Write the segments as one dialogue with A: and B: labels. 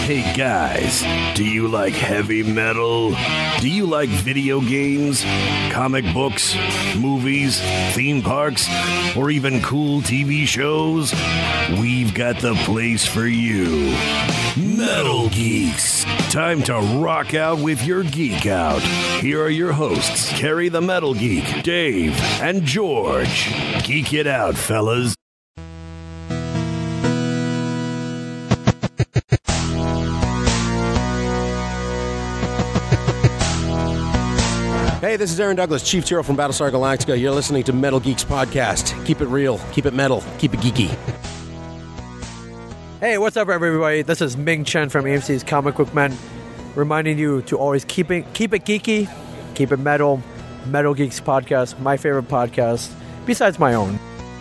A: Hey guys, do you like heavy metal? Do you like video games, comic books, movies, theme parks, or even cool TV shows? We've got the place for you. Metal Geeks. Time to rock out with your geek out. Here are your hosts, Carrie the Metal Geek, Dave, and George. Geek it out, fellas.
B: Hey, this is Aaron Douglas, Chief Hero from Battlestar Galactica. You're listening to Metal Geeks Podcast. Keep it real, keep it metal, keep it geeky.
C: Hey, what's up, everybody? This is Ming Chen from AMC's Comic Book Men, reminding you to always keep it geeky, keep it metal. Metal Geeks Podcast, my favorite podcast, besides my own.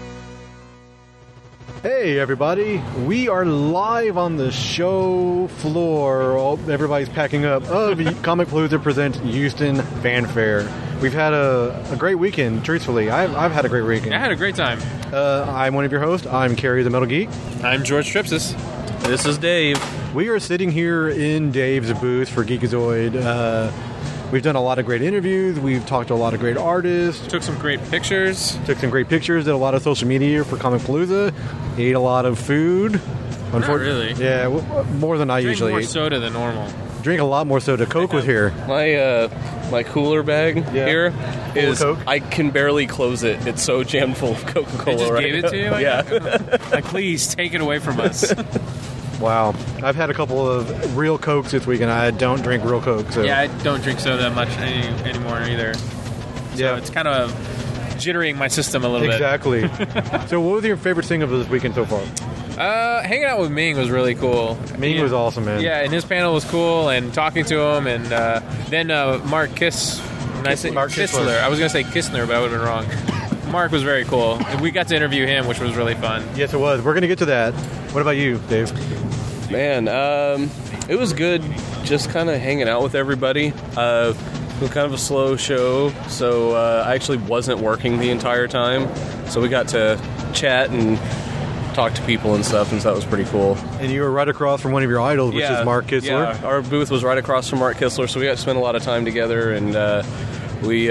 D: Hey everybody, we are live on the show floor. Everybody's packing up of Comicpalooza presents Houston Fanfare. We've had a great weekend, truthfully. I've had a great weekend.
E: I had a great time.
D: I'm one of your hosts. I'm Carrie the Metal Geek.
E: I'm George Tripsis.
F: This is Dave.
D: We are sitting here in Dave's booth for Geekazoid. We've done a lot of great interviews. We've talked to a lot of great artists.
E: Took some great pictures.
D: Did a a lot of social media for Comicpalooza. Ate a lot of food.
E: Not really.
D: Yeah, more than I usually
E: more
D: eat.
E: soda than normal.
D: Drink a lot more soda. Coke was here.
F: My cooler bag here is
D: Coke.
F: I can barely close it. It's so jammed full of Coca-Cola.
E: They just
F: right
E: gave it
F: now.
E: to you?
F: Yeah.
E: Like, please take it away from us.
D: Wow. I've had a couple of real Cokes this week, and I don't drink real Coke. So.
E: Yeah, I don't drink soda much anymore either. So it's kind of jittering my system a little
D: Exactly. So what was your favorite thing of this weekend so far?
E: bit. Hanging out with Ming was really cool.
D: Ming was awesome, man.
E: Yeah, and his panel was cool, and talking to him, and then Mark
D: Mark
E: Kistler. I was going to say Kistner, but I would have been wrong. Mark was very cool. And we got to interview him, which was really fun.
D: Yes, it was. We're going to get to that. What about you, Dave?
F: Man, it was good just kind of hanging out with everybody. It was kind of a slow show, so I actually wasn't working the entire time. So we got to chat and talk to people and stuff, and so that was pretty cool.
D: And you were right across from one of your idols, which is Mark Kistler.
F: Yeah, our booth was right across from Mark Kistler, so we got to spend a lot of time together, and we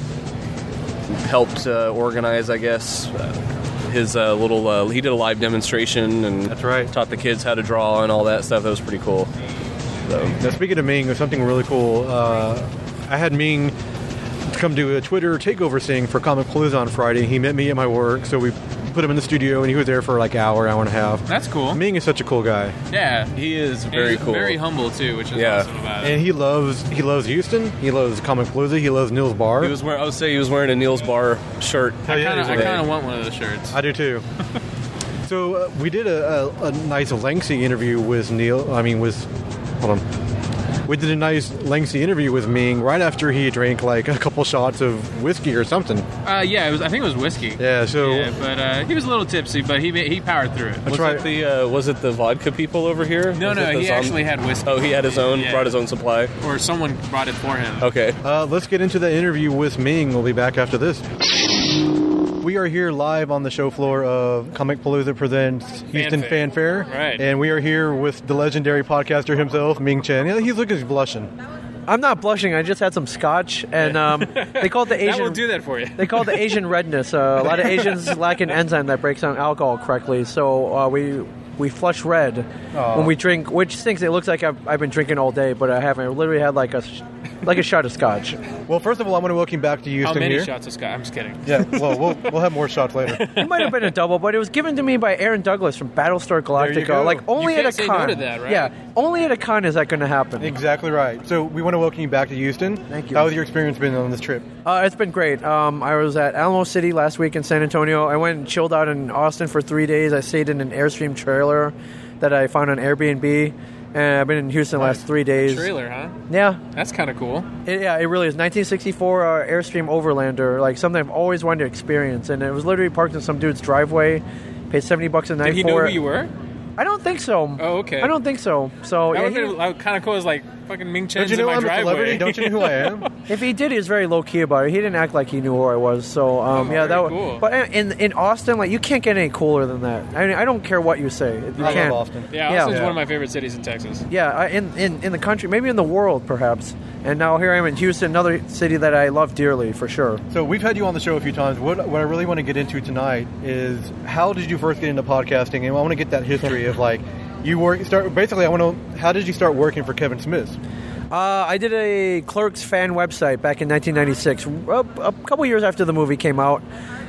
F: helped organize, I guess, his little... he did a live demonstration and
D: That's right.
F: taught the kids how to draw and all that stuff. That was pretty cool. So.
D: Now, speaking of Ming, there's something really cool. I had Ming come do a Twitter takeover thing for Comicpalooza on Friday. He met me at my work, so we put him in the studio, and he was there for like hour and a half.
E: That's cool.
D: Ming is such a cool guy.
E: Yeah.
F: He is
E: And
F: very
E: he's
F: cool.
E: very humble, too, which is
F: Yeah.
E: awesome about it.
D: And he loves Houston. He loves Comicpalooza. He loves Neil's Bar.
F: I would say he was wearing a Neil's Bar shirt.
D: Hell yeah,
E: I
D: he was.
E: kind of want one of those shirts.
D: I do too. So we did a nice lengthy interview with Neil. Hold on. We did a nice lengthy interview with Ming right after he drank like a couple shots of whiskey or something.
E: Yeah, I think it was whiskey.
D: Yeah, so
E: but he was a little tipsy, but he powered through it.
D: That's right.
F: Was it the vodka people over here?
E: No, he actually had whiskey.
F: Oh, he had his own,
E: Yeah.
F: brought his own supply?
E: Or someone brought it for him.
F: Okay.
D: let's get into the interview with Ming. We'll be back after this. We are here live on the show floor of Comicpalooza presents Houston Fanfare.
E: Right.
D: And we are here with the legendary podcaster himself, Ming Chen. Yeah, he's looking blushing.
C: I'm not blushing. I just had some scotch, and they call it the Asian.
E: That will do that for you.
C: They call it the Asian redness. A lot of Asians lack an enzyme that breaks down alcohol correctly, so we flush red when we drink, which stinks. It looks like I've been drinking all day, but I haven't. I literally had like a shot of scotch.
D: Well, first of all, I want to welcome back to Houston
E: How many
D: here.
E: shots of scotch? I'm just kidding.
D: Yeah, well, we'll have more shots later.
C: It might have been a double, but it was given to me by Aaron Douglas from Battlestar
D: There you
C: Galactica.
D: go.
C: Like only
E: You
C: at a
E: can't say no
C: con.
E: to that, right?
C: Yeah, only at a con is that going to happen.
D: Exactly right. So we want to welcome you back to Houston.
C: Thank you.
D: How has your experience been on this trip?
C: It's been great. I was at Alamo City last week in San Antonio. I went and chilled out in Austin for 3 days. I stayed in an Airstream trailer that I found on Airbnb. And I've been in Houston the last 3 days.
E: Trailer, huh?
C: Yeah.
E: That's kind of cool.
C: It really is. 1964 Airstream Overlander, like something I've always wanted to experience. And it was literally parked in some dude's driveway. Paid $70 a night
E: Did he
C: for
E: know
C: it.
E: who you were?
C: I don't think so.
E: Oh, okay.
C: I don't think so. So
E: That
C: yeah,
E: would have been kind of cool. It's like, fucking Ming
D: Don't
E: Chen's
D: you know
E: in my
D: I'm a celebrity?
E: driveway.
D: Don't you know who I am?
C: If he did, he was very low key about it. He didn't act like he knew who I was. So yeah, that was
E: cool.
C: But in Austin, like you can't get any cooler than that. I mean, I don't care what you say. You
D: I
C: can't.
D: love Austin.
E: Yeah, Austin's one of my favorite cities in Texas.
C: Yeah, in the country, maybe in the world, perhaps. And now here I am in Houston, another city that I love dearly, for sure.
D: So we've had you on the show a few times. What I really want to get into tonight is how did you first get into podcasting? And I want to get that history of like basically, I want to. How did you start working for Kevin Smith?
C: I did a Clerks fan website back in 1996, a couple years after the movie came out.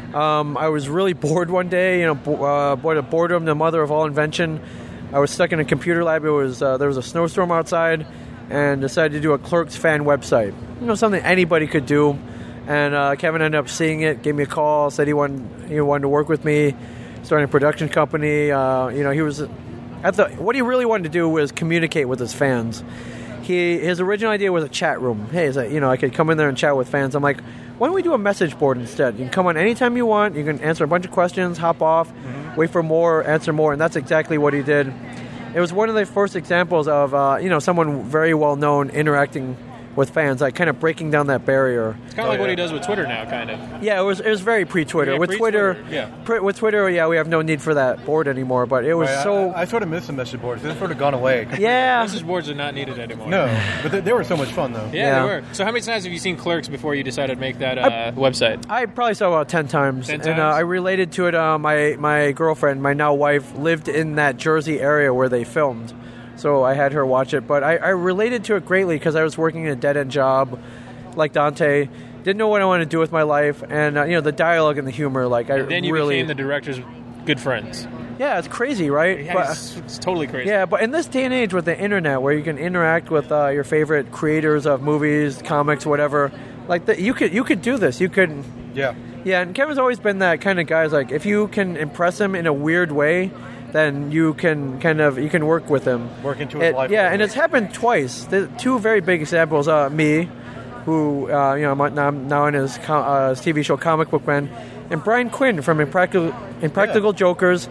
C: I was really bored one day. Boredom, the mother of all invention. I was stuck in a computer lab. There was a snowstorm outside, and decided to do a Clerks fan website. Something anybody could do. And Kevin ended up seeing it, gave me a call, said he wanted to work with me, starting a production company. He was what he really wanted to do was communicate with his fans. His original idea was a chat room. Hey, I could come in there and chat with fans. I'm like, why don't we do a message board instead? You can come on anytime you want. You can answer a bunch of questions, hop off, wait for more, answer more, and that's exactly what he did. It was one of the first examples of someone very well known interacting with fans, like kind of breaking down that barrier.
E: It's kind of like what he does with Twitter now, kind of.
C: Yeah, it was very pre-Twitter.
E: Yeah,
C: with
E: pre-Twitter,
C: with Twitter, we have no need for that board anymore. But it was
D: I sort of miss the message boards. They've sort of gone away.
C: Yeah,
E: message boards are not needed anymore.
D: No, but they were so much fun though.
E: Yeah, they were. So how many times have you seen Clerks before you decided to make that website?
C: I probably saw about 10 times.
E: 10 times?
C: And I related to it. My girlfriend, my now wife, lived in that Jersey area where they filmed. So I had her watch it, but I related to it greatly because I was working a dead-end job like Dante, didn't know what I wanted to do with my life, and the dialogue and the humor,
E: then you became the director's good friends.
C: Yeah, it's crazy, right?
E: Yeah, it's totally crazy.
C: Yeah, but in this day and age with the internet, where you can interact with your favorite creators of movies, comics, whatever, you could do this. You could.
D: Yeah.
C: Yeah, and Kevin's always been that kind of guy. Like if you can impress him in a weird way, then you can work with him.
D: Work into his life.
C: Yeah, and it's happened twice. The two very big examples. Me, who I'm now in his TV show Comic Book Man, and Brian Quinn from Impractical Jokers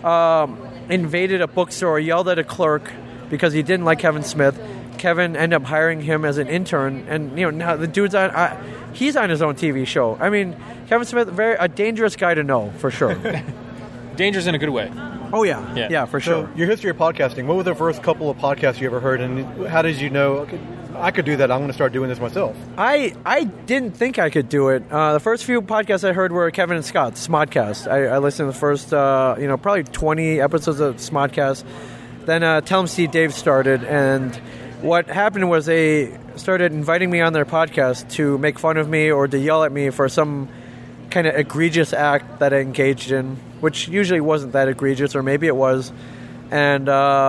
C: invaded a bookstore, yelled at a clerk because he didn't like Kevin Smith. Kevin ended up hiring him as an intern, and now the dude's he's on his own TV show. I mean, Kevin Smith, a dangerous guy to know for sure.
E: Dangerous in a good way.
C: Oh yeah, for sure.
D: So your history of podcasting. What were the first couple of podcasts you ever heard, and how did you know? Okay, I could do that. I'm going to start doing this myself.
C: I didn't think I could do it. The first few podcasts I heard were Kevin and Scott's Smodcast. I listened to the first probably 20 episodes of Smodcast. Then Tell 'em Steve Dave started, and what happened was they started inviting me on their podcast to make fun of me or to yell at me for some kind of egregious act that I engaged in, which usually wasn't that egregious, or maybe it was, and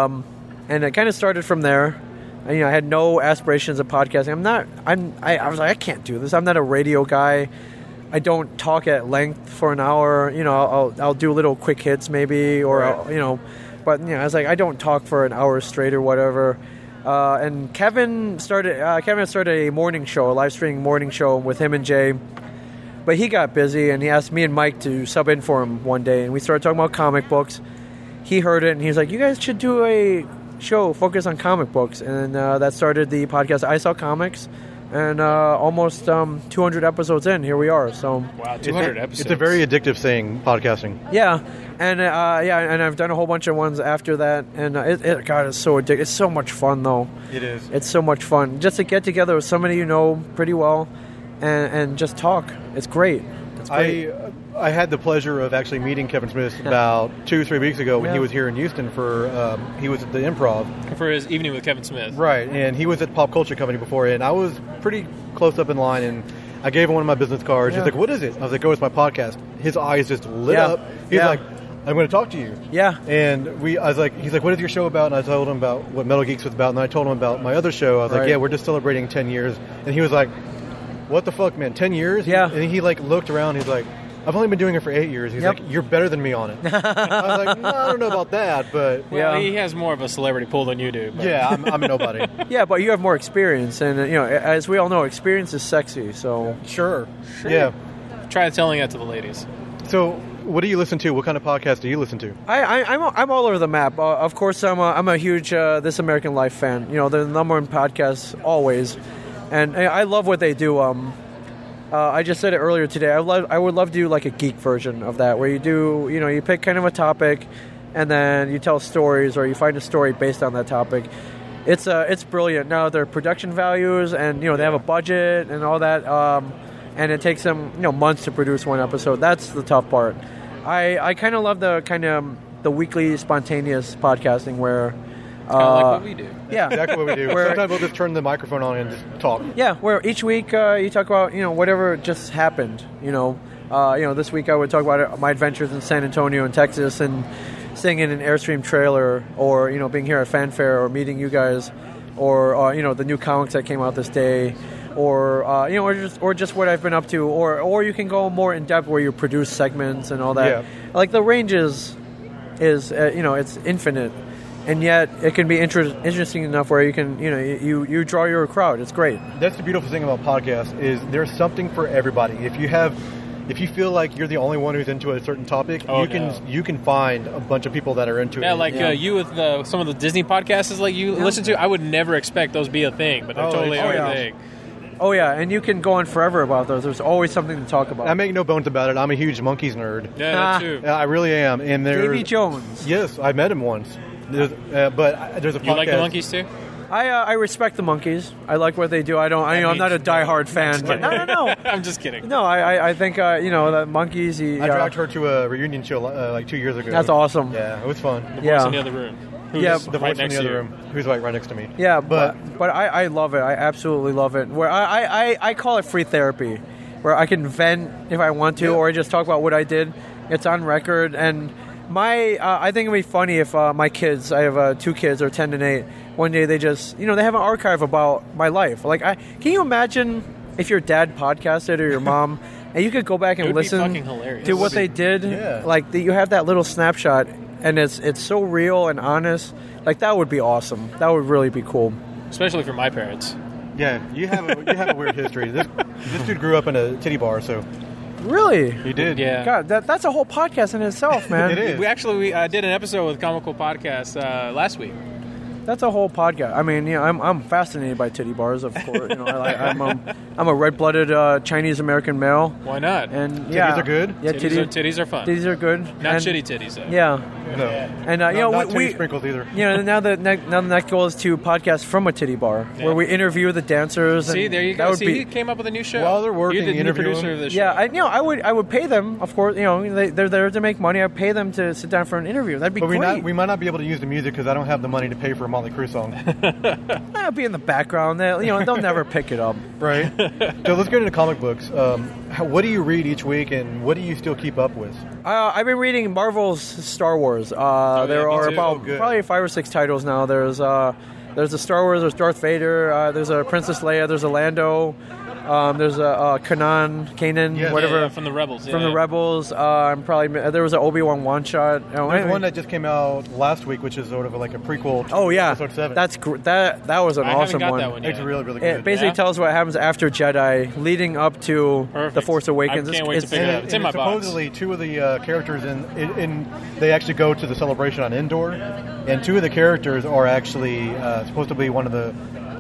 C: it kind of started from there. I had no aspirations of podcasting. I was like, I can't do this. I'm not a radio guy. I don't talk at length for an hour. I'll do little quick hits maybe, or
D: right.
C: But I was like, I don't talk for an hour straight or whatever. And Kevin started a morning show, a live streaming morning show with him and Jay. But he got busy, and he asked me and Mike to sub in for him one day, and we started talking about comic books. He heard it, and he was like, you guys should do a show focused on comic books. And that started the podcast I Saw Comics, and almost 200 episodes in, here we are. So
E: wow, 200 episodes.
D: It's a very addictive thing, podcasting.
C: Yeah, and and I've done a whole bunch of ones after that, and God, it's so addictive. It's so much fun, though.
D: It is.
C: It's so much fun just to get together with somebody pretty well, and just talk. It's great. It's great.
D: I had the pleasure of actually meeting Kevin Smith about 2-3 weeks ago when he was here in Houston he was at the Improv.
E: For his evening with Kevin Smith.
D: Right, and he was at Pop Culture Company before, and I was pretty close up in line, and I gave him one of my business cards. He's like, what is it? I was like, oh, it's my podcast. His eyes just lit up. He's like, I'm going to talk to you.
C: Yeah.
D: And he's like, what is your show about? And I told him about what Metal Geeks was about, and I told him about my other show. I was like, yeah, we're just celebrating 10 years. And he was like, what the fuck, man, 10 years?
C: Yeah.
D: And he looked around, he's like, I've only been doing it for 8 years. He's like, you're better than me on it. I was like, no, I don't know about that, but...
E: Well, he has more of a celebrity pull than you do. But.
D: Yeah, I'm a nobody.
C: Yeah, but you have more experience, and, as we all know, experience is sexy, so...
D: Sure. Yeah.
E: Try telling that to the ladies.
D: So, what do you listen to? What kind of podcast do you listen to?
C: I'm all over the map. Of course, I'm a huge This American Life fan. You know, they're the number one podcast always, and I love what they do. I just said it earlier today. I would love to do like a geek version of that, where you pick kind of a topic, and then you tell stories, or you find a story based on that topic. It's brilliant. Now their production values, and they have a budget and all that, and it takes them months to produce one episode. That's the tough part. I kind of love the weekly spontaneous podcasting where.
E: Kind of like what we do.
C: Yeah,
D: Exactly what we do. Sometimes we'll just turn the microphone on and just talk.
C: Yeah, where each week you talk about whatever just happened. This week I would talk about my adventures in San Antonio and Texas, and staying in an Airstream trailer, or being here at Fanfare, or meeting you guys, or the new comics that came out this day, or just what I've been up to, or you can go more in depth where you produce segments and all that.
D: Yeah.
C: Like the range is it's infinite. And yet, it can be interesting enough where you can, you draw your crowd. It's great.
D: That's the beautiful thing about podcasts is there's something for everybody. If you feel like you're the only one who's into a certain topic, you can find a bunch of people that are into it.
E: Yeah, like you with some of the Disney podcasts like you listen to. I would never expect those to be a thing, but they're totally a thing.
C: Oh yeah, and you can go on forever about those. There's always something to talk about.
D: I make no bones about it. I'm a huge Monkeys nerd.
E: Yeah, that too.
D: Yeah, I really am. And
C: Davy Jones.
D: Yes, I met him once. There's a podcast.
E: You like the Monkeys too?
C: I respect the Monkeys. I like what they do. I'm not a diehard fan. But no.
E: I'm just kidding.
C: No, I think the Monkeys.
D: I dragged her to a reunion show like 2 years ago.
C: That's awesome.
D: Yeah, it was fun.
E: The voice in the other room.
D: The voice in the other room. Who's right next to me.
C: Yeah, but I love it. I absolutely love it. Where I call it free therapy, where I can vent if I want to, or just talk about what I did. It's on record, and I think it'd be funny if my kids, I have 2 kids, they're 10 and 8. One day they just, they have an archive about my life. Like, can you imagine if your dad podcasted or your mom, and you could go back and listen to what they did?
D: Yeah.
C: Like, you have that little snapshot, and it's so real and honest. Like, that would be awesome. That would really be cool.
E: Especially for my parents.
D: Yeah, you have a weird history. This dude grew up in a titty bar, so.
C: Really?
D: He did.
E: Yeah.
C: God, that's a whole podcast in itself, man.
D: It is.
E: We did an episode with Comical Podcast last week.
C: That's a whole podcast. I mean, I'm fascinated by titty bars, of course. I'm a red-blooded Chinese American male.
E: Why not?
C: And
D: titties are good.
C: Yeah,
E: titties are fun.
C: Titties are good.
E: Not shitty titties though.
C: Yeah.
D: No.
C: And
D: not titty sprinkles either.
C: Now the next goal is to podcast from a titty bar, where we interview the dancers.
E: See, there you go. He came up with a new show.
D: While they're working,
E: you're the new
D: interview
E: producer of this show.
C: Yeah, I would pay them, of course. They're there to make money. I pay them to sit down for an interview. That'd be great.
D: But we might not be able to use the music because I don't have the money to pay for a Motley Crue song.
C: I'll be in the background. They'll never pick it up.
D: Right. So let's get into comic books. What do you read each week, and what do you still keep up with?
C: I've been reading Marvel's Star Wars. There are about probably 5 or 6 titles now. There's a Star Wars. There's Darth Vader. There's a Princess Leia. There's a Lando. There's a Kanan, whatever.
E: Yeah, from the Rebels.
C: From the Rebels. There was an Obi-Wan one-shot.
D: There's one that just came out last week, which is sort of like a prequel to Episode 7.
C: That was an awesome
E: one.
C: That one
D: yet. It's really, really good.
C: It basically tells what happens after Jedi, leading up to The Force Awakens.
E: I can't wait to pick it up. It's in my box.
D: Supposedly, 2 of the characters they actually go to the celebration on Endor, and 2 of the characters are actually supposed to be one of the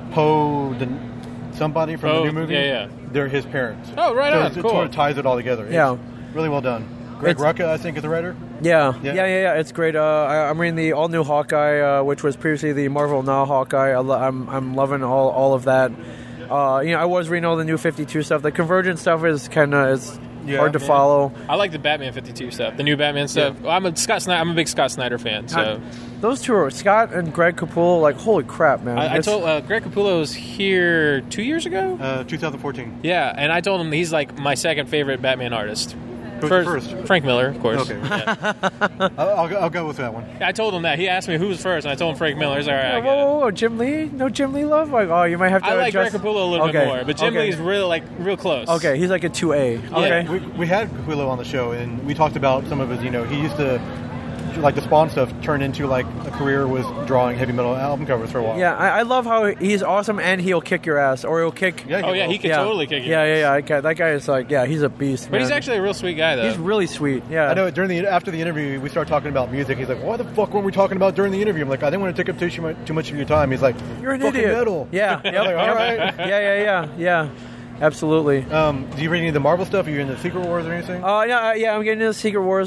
D: somebody from the new movie.
E: Yeah.
D: They're his parents.
E: Oh, right on.
D: It
E: Cool.
D: sort of ties it all together.
C: Yeah.
D: It's really well done. Greg Rucka, I think, is the writer.
C: Yeah. It's great. I'm reading the all-new Hawkeye, which was previously the Marvel Now Hawkeye. I'm loving all of that. I was reading all the new 52 stuff. The Convergence stuff is kind of hard to follow.
E: I like the Batman 52 stuff, the new Batman stuff. Yeah. I'm a big Scott Snyder fan. So
C: those two are Scott and Greg Capullo. Like, holy crap, man!
E: I told Greg Capullo was here 2 years ago.
D: 2014.
E: Yeah, and I told him he's like my second favorite Batman artist.
D: First?
E: Frank Miller, of course.
D: Okay.
E: Yeah.
D: I'll go with that one.
E: I told him that. He asked me who was first, and I told him Frank Miller. He's like, all right, I get it.
C: Whoa, Jim Lee? No Jim Lee love? Like, you might have to
E: I like
C: adjust.
E: Greg Capullo a little bit more, but Jim Lee's real close.
C: Okay, he's like a 2A. Okay.
D: We had Capullo on the show, and we talked about some of his, like the Spawn stuff turned into like a career with drawing heavy metal album covers for a while.
C: Yeah, I love how he's awesome and he'll kick your ass, or he'll kick.
D: Yeah,
E: he could totally kick you.
C: Yeah. That guy is like, he's a beast.
E: But
C: man.
E: he's actually a real sweet guy, though.
C: He's really sweet. Yeah,
D: I know. After the interview, we started talking about music. He's like, "Why the fuck weren't we talking about during the interview?" I'm like, "I didn't want to take up too much of your time." He's like,
C: You're an
D: fucking
C: idiot.
D: metal.
C: Yeah.
D: I'm like, all right.
C: Yeah. Absolutely.
D: Do you read any of the Marvel stuff? Are you into Secret Wars or anything?
C: Yeah, I'm getting into Secret Wars.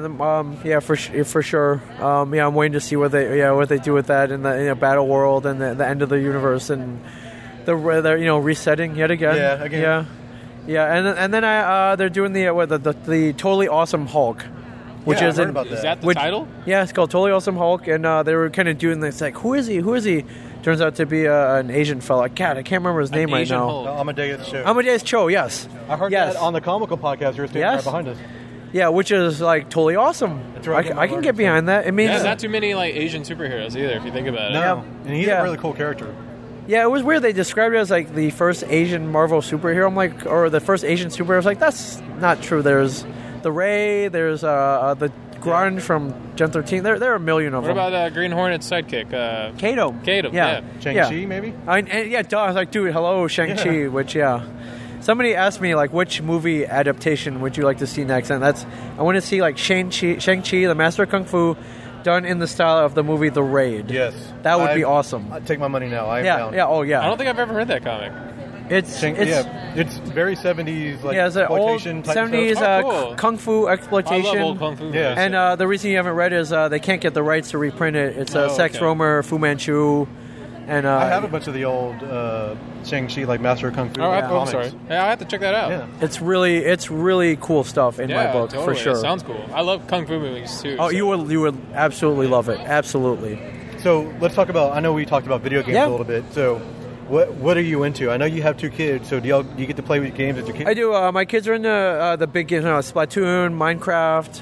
C: For sure. I'm waiting to see what they do with that in the Battle World and the end of the universe and they're resetting yet again.
D: Yeah, again.
C: Yeah, and then they're doing the Totally Awesome Hulk, which
D: Yeah,
C: is
D: I heard about that.
E: Is that the title?
C: Yeah, it's called Totally Awesome Hulk, and they were kind of doing this like, who is he? Turns out to be an Asian fella. God, I can't remember his name right
E: Asian
C: now.
E: Hulk.
D: Amadeus Cho.
C: Amadeus Cho, yes.
D: I heard
C: yes.
D: that on the Comical podcast. You're standing right behind us.
C: Yeah, which is like totally awesome.
D: That's right,
C: I can get behind that. It means
E: There's not too many like Asian superheroes either, if you think about it.
D: No, and he's a really cool character.
C: Yeah, it was weird. They described it as like the first Asian Marvel superhero. I'm like, or the first Asian superhero. I was like, that's not true. There's the Ray. There's the Grunge from Gen 13. There are a million of
E: What
C: them.
E: about Green Hornet's sidekick?
C: Kato?
E: Yeah.
D: Shang-Chi, maybe?
C: I was like, dude, hello, Shang-Chi, which, Somebody asked me, like, which movie adaptation would you like to see next? And I want to see, like, Shang-Chi, the Master of Kung Fu, done in the style of the movie The Raid.
D: Yes.
C: That would be awesome.
D: I'd take my money now. I'm down.
C: Yeah, oh, yeah.
E: I don't think I've ever heard that comic.
C: It's
D: very 70s, like,
C: it's an old
D: exploitation type
C: 70s
D: stuff.
E: cool.
C: Kung Fu exploitation.
E: I love old Kung Fu movies.
D: Yeah.
C: And the reason you haven't read is they can't get the rights to reprint it. It's Sex
E: okay.
C: Romer, Fu Manchu, and
D: I have a bunch of the old Shang-Chi, like Master of Kung Fu
E: I'm
D: comics.
E: sorry. Yeah, I have to check that out.
D: Yeah.
C: it's really cool stuff in my book
E: totally.
C: for sure.
E: It sounds cool. I love Kung Fu movies too.
C: Oh,
E: so.
C: you would absolutely love it. Absolutely.
D: So let's talk about, I know we talked about video games
C: Yeah.
D: a little bit, so what are you into? I know you have 2 kids, so do you get to play with games with your kids?
C: I do. My kids are into the big games, Splatoon, Minecraft,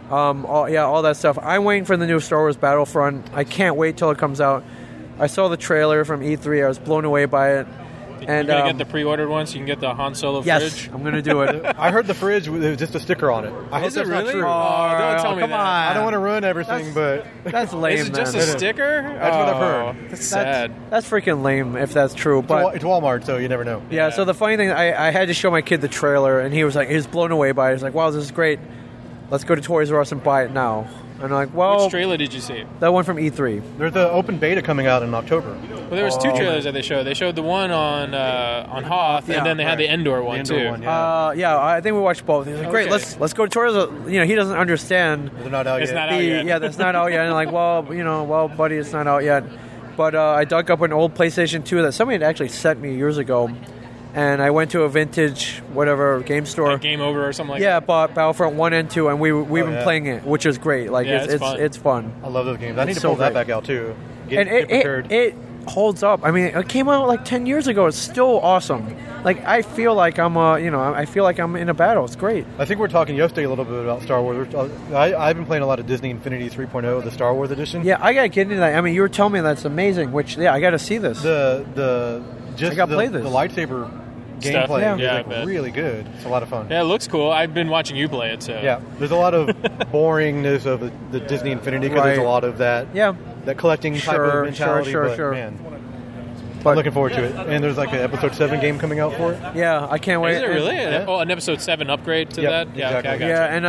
C: all that stuff. I'm waiting for the new Star Wars Battlefront. I can't wait till it comes out. I saw the trailer from E3. I was blown away by it. And
E: You're gonna get the pre-ordered one, so you can get the Han Solo
C: yes,
E: fridge.
C: I'm gonna do it.
D: I heard the fridge was just a sticker on it. I hope
E: Is it
D: that's not
E: really?
D: true.
E: Oh, don't tell me
C: come
E: that.
C: on.
D: I don't want to ruin everything, but
C: That's lame,
E: Is it just
C: man.
E: a sticker?
D: That's what I've heard.
E: That's sad.
C: That's freaking lame if that's true. But
D: it's Walmart, so you never know.
C: yeah, so the funny thing, I had to show my kid the trailer, and he was blown away by it. He was like, "Wow, this is great. Let's go to Toys R Us and buy it now." And I'm like, "Well,
E: Which trailer did you see?
C: that one from E3."
D: There's an open beta coming out in October.
E: Well, there was 2 trailers that they showed. They showed the one on Hoth,
C: Yeah,
E: and then they had the Endor one
D: The Endor
E: too.
D: one, yeah.
C: Yeah, I think we watched both. He was like, "Great,
E: Okay.
C: let's go to Toys R Us." He doesn't understand.
D: They're not out
E: It's
D: yet.
E: not out yet.
C: Yeah, that's not out yet. And I'm like, well, buddy, it's not out yet. But I dug up an old PlayStation 2 that somebody had actually sent me years ago, and I went to a vintage game store.
E: Like Game Over or something like
C: Yeah,
E: that.
C: bought Battlefront 1 and 2, and we've been
D: yeah.
C: playing it, which is great. Like
E: Yeah,
C: it's
E: it's
C: fun.
D: I love those games. I need to
C: so
D: pull that
C: great.
D: back out too.
C: And
D: Get prepared.
C: it holds up. I mean, it came out like 10 years ago. It's still awesome. Like I feel like I feel like I'm in a battle. It's great.
D: I think we're talking yesterday a little bit about Star Wars. I've been playing a lot of Disney Infinity 3.0, the Star Wars edition.
C: Yeah, I gotta get into that. I mean, you were telling me that's amazing. Which I gotta see this.
D: The
C: play this.
D: lightsaber
E: Stuff.
D: gameplay
C: Yeah.
D: is
E: Yeah, I
D: like
E: bet.
D: really good. It's a lot of fun.
E: Yeah, it looks cool. I've been watching you play it, so
D: Yeah, there's a lot of boringness of the Disney Infinity because there's a
C: Right.
D: lot of that.
C: Yeah.
D: That collecting type
C: Sure,
D: of mentality.
C: sure.
D: but, man,
C: But-
D: I'm looking forward to it. And there's like an episode 7 game coming out for it.
C: Yeah, I can't wait.
E: Is it really?
D: Yeah.
E: Oh, an episode 7 upgrade to
D: Yep,
E: that? Yeah,
D: exactly.
E: okay, I got
C: Yeah,
E: you.
C: and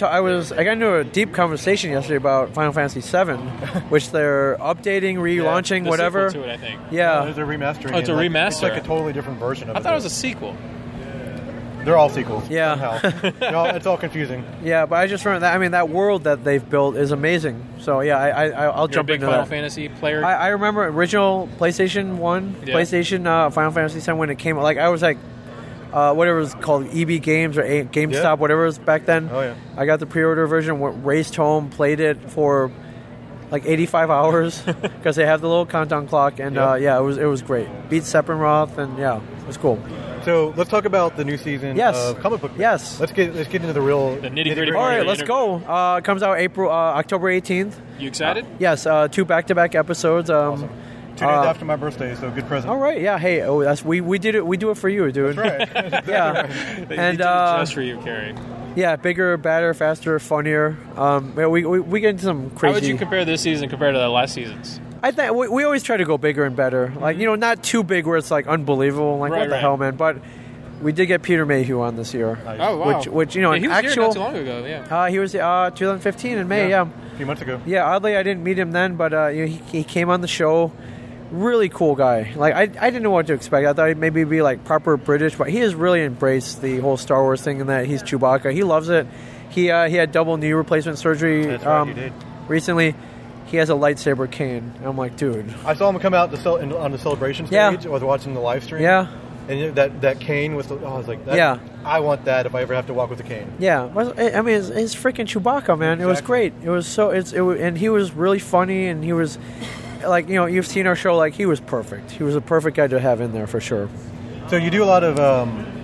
C: I got into a deep conversation yesterday about Final Fantasy VII, which they're updating, relaunching,
E: The
C: whatever.
E: sequel to it, I think.
C: Yeah,
D: There's a remastering.
E: Oh, it's a
D: and, like, It's
E: remaster.
D: like a totally different version of it.
E: I thought it was a sequel.
D: They're all sequels.
C: Yeah.
D: Somehow. It's all confusing.
C: yeah, but I just remember that. I mean, that world that they've built is amazing. So yeah, I'll
E: You're a
C: jump
E: big
C: into
E: Final
C: that.
E: Fantasy player.
C: I remember original PlayStation 1,
E: Yeah.
C: PlayStation Final Fantasy 7 when it came out. Like I was like, whatever it was called, EB Games or GameStop,
D: Yeah.
C: whatever it was back then.
D: Oh, yeah.
C: I got the pre-order version, raced home, played it for like 85 hours because they have the little countdown clock, and
D: Yeah.
C: it was great. Beat Sephiroth, and yeah, it was cool.
D: So let's talk about the new season
C: Yes.
D: of comic book.
C: Yes.
D: Let's get into the real
E: The nitty-gritty
C: All
E: part.
C: right,
E: the
C: let's go. It comes out October 18th.
E: You excited?
C: Yes, 2 back-to-back episodes.
D: 2 days after my birthday, so good present.
C: All right, yeah. Hey, that's we did it. We do it for you, dude.
D: That's right.
C: Yeah,
E: They
C: and
E: did it just for you, Carrie.
C: Yeah, bigger, badder, faster, funnier. We get into some crazy.
E: How would you compare this season compared to the last season's?
C: I think we always try to go bigger and better. Like, not too big where it's like unbelievable. Like, what the hell, man? But we did get Peter Mayhew on this year.
E: Oh, wow.
C: Which
E: he was here not too long ago, yeah.
C: He was 2015 in May, yeah.
D: A few months ago.
C: Yeah, oddly, I didn't meet him then, but he came on the show. Really cool guy. Like, I didn't know what to expect. I thought he'd maybe be like proper British, but he has really embraced the whole Star Wars thing and that he's Chewbacca. He loves it. He had double knee replacement surgery.
D: That's right, he did.
C: Recently. He has a lightsaber cane. I'm like, dude.
D: I saw him come out on the celebration stage. I was watching the live stream.
C: Yeah.
D: And that cane was, I was like, I want that if I ever have to walk with a cane.
C: Yeah. I mean, it's freaking Chewbacca, man. Exactly. It was great. It was and he was really funny, and he was, like, you've seen our show, like, he was perfect. He was a perfect guy to have in there for sure.
D: So you do a lot of,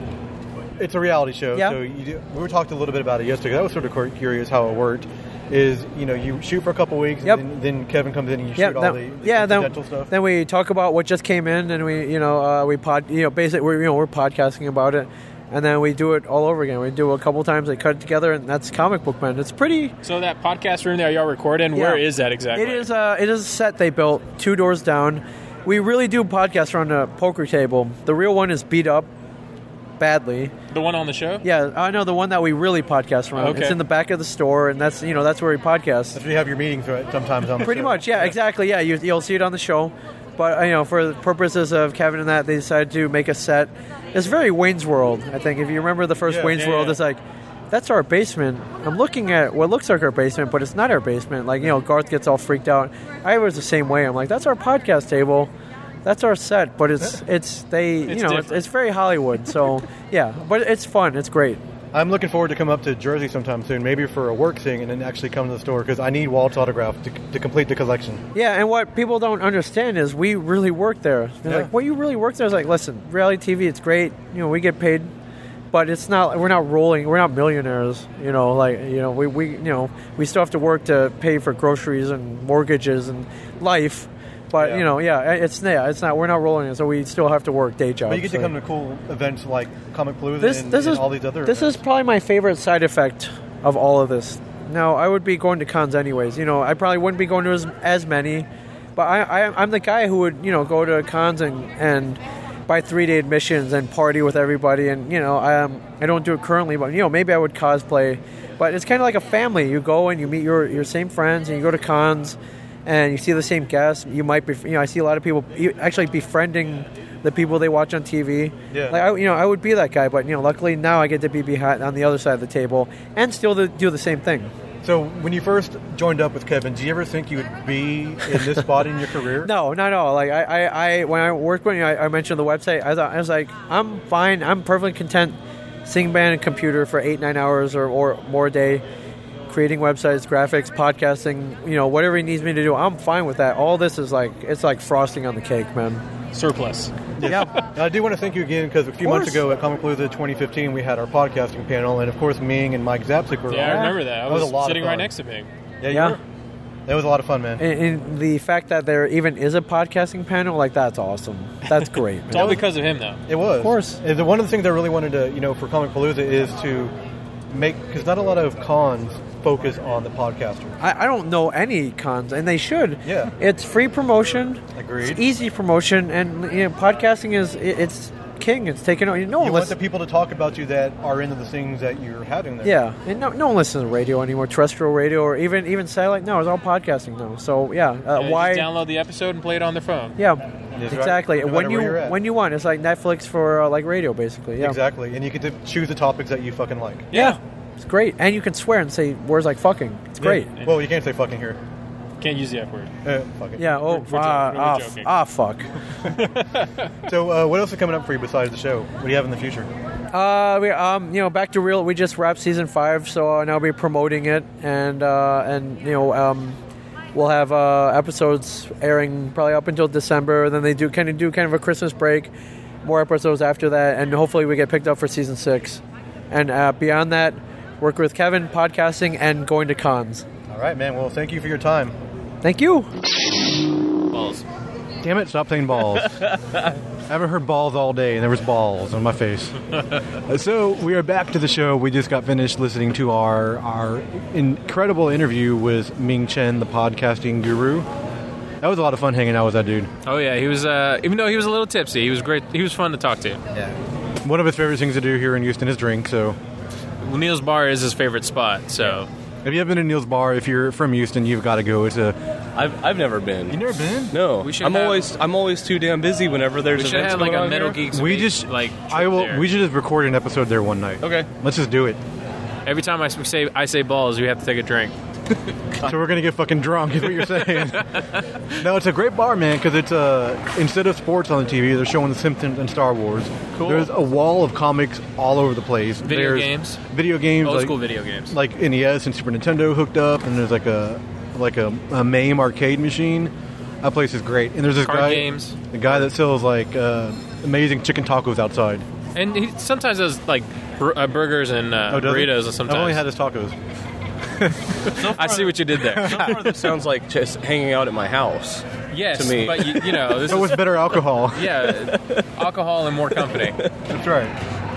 D: it's a reality show.
C: Yeah.
D: So we talked a little bit about it yesterday. I was sort of curious how it worked. Is you shoot for a couple weeks, and then Kevin comes in and you shoot all the incidental stuff.
C: Then we talk about what just came in, and basically we're podcasting about it, and then we do it all over again. We do it a couple times, they cut it together, and that's Comic Book Men. It's pretty.
E: So that podcast room that y'all record in, where is that exactly?
C: It is a set they built 2 doors down. We really do podcasts around a poker table. The real one is beat up badly.
E: The one on the show?
C: Yeah, I know the one that we really podcast around.
E: Okay.
C: It's in the back of the store, and that's that's where we podcast.
D: That's where you have your meetings sometimes on the
C: Pretty
D: show.
C: much, yeah, exactly. Yeah, you'll see it on the show. But for the purposes of Kevin and that, they decided to make a set. It's very Wayne's World. I think if you remember the first Wayne's World, it's like, that's our basement. I'm looking at what looks like our basement, but it's not our basement. Like, Garth gets all freaked out. I was the same way. I'm like, that's our podcast table. That's our set, but it's very Hollywood. So yeah, but it's fun. It's great.
D: I'm looking forward to come up to Jersey sometime soon, maybe for a work thing, and then actually come to the store because I need Walt's autograph to complete the collection.
C: Yeah, and what people don't understand is we really work there. They're like, "Well, you really work there?" I was like, "Listen, reality TV, it's great. We get paid, but it's not. We're not rolling. We're not millionaires. We still have to work to pay for groceries and mortgages and life." But it's not. We're not rolling it, so we still have to work day jobs.
D: But you get to come to cool events like Comic Palooza and all these other events.
C: This is probably my favorite side effect of all of this. Now, I would be going to cons anyways. I probably wouldn't be going to as many, but I'm the guy who would go to cons and buy 3-day admissions and party with everybody. And I don't do it currently, but maybe I would cosplay. But it's kind of like a family. You go and you meet your same friends, and you go to cons. And you see the same guests. You might be, I see a lot of people actually befriending the people they watch on TV.
D: Yeah.
C: Like I would be that guy, but luckily now I get to be behind on the other side of the table and still do the same thing.
D: So when you first joined up with Kevin, did you ever think you would be in this spot in your career?
C: No, not at all. Like I when I worked when I mentioned the website, I was like, I'm fine. I'm perfectly content sitting behind a computer for 8-9 hours or more a day. Creating websites, graphics, podcasting, whatever he needs me to do, I'm fine with that. All this is it's like frosting on the cake, man.
E: Surplus.
C: Yeah.
D: I do want to thank you again because a few months ago at Comic Palooza 2015, we had our podcasting panel, and of course, Ming and Mike Zapsik were on.
E: I remember that. I was sitting right next to Ming.
D: Yeah, you were. That was a lot of fun, man.
C: And the fact that there even is a podcasting panel, that's awesome. That's great.
E: It's all because of him, though.
D: It was.
C: Of course.
D: And one of the things I really wanted to, for Comic Palooza is to make, because not a lot of cons focus on the podcaster.
C: I don't know any cons, and they should.
D: Yeah.
C: It's free promotion.
D: Agreed.
C: It's easy promotion, and podcasting it's king. It's taken over.
D: You want the people to talk about you that are into the things that you're having there.
C: Yeah, and no one listens to radio anymore, terrestrial radio or even satellite. No, it's all podcasting now. So why
E: just download the episode and play it on their phone?
C: Yeah,
D: That's
C: exactly.
D: Right. No
C: when you want, it's like Netflix for like radio, basically. Yeah,
D: exactly. And you get to choose the topics that you fucking like.
C: Yeah. It's great, and you can swear and say words like "fucking." It's great.
D: Yeah. Well, you can't say "fucking" here.
E: Can't use the F word.
D: Fuck it.
C: Yeah. Oh,
E: we're joking.
C: Fuck.
D: So, what else is coming up for you besides the show? What do you have in the future?
C: Back to Real. We just wrapped season 5, so now we'll be promoting it, and we'll have episodes airing probably up until December. Then they do kind of a Christmas break, more episodes after that, and hopefully we get picked up for season 6. And beyond that, work with Kevin, podcasting, and going to cons.
D: All right, man. Well, thank you for your time.
C: Thank you.
E: Balls.
D: Damn it, stop saying balls. I haven't heard balls all day, and there was balls on my face. So we are back to the show. We just got finished listening to our incredible interview with Ming Chen, the podcasting guru. That was a lot of fun hanging out with that dude.
E: Oh yeah, he was. Even though he was a little tipsy, he was great. He was fun to talk to.
D: Yeah. One of his favorite things to do here in Houston is drink. So
E: Neil's Bar is his favorite spot. So
D: if you haven't been to Neil's Bar, if you're from Houston, you've got to go. It's
F: I've never been.
D: You never been?
F: No.
E: We should
F: I'm
E: have-
F: always too damn busy whenever there's
E: we should
F: events
E: have like
F: going
E: a
F: on
E: Metal
F: there.
E: Geeks.
D: We
E: week,
D: just
E: like
D: we should just record an episode there one night.
F: Okay.
D: Let's just do it.
E: Every time I say balls, you have to take a drink.
D: So we're gonna get fucking drunk, is what you're saying? No, it's a great bar, man, because it's instead of sports on the TV, they're showing The Simpsons and Star Wars.
E: Cool.
D: There's a wall of comics all over the place.
E: Video
D: There's
E: games?
D: video games,
E: Old
D: like,
E: school video games.
D: like NES and Super Nintendo hooked up, and there's like a MAME arcade machine. That place is great. And there's this
E: Card
D: guy,
E: games.
D: the guy that sells like amazing chicken tacos outside.
E: And he sometimes does like burgers and
D: Oh, does he?
E: burritos. And sometimes
D: I've only had his tacos.
E: I see what you did there.
F: So far, this sounds like just hanging out at my house.
E: Yes,
F: To me.
E: but you know, this
D: So
E: is
D: with better alcohol.
E: yeah, alcohol and more company.
D: That's right.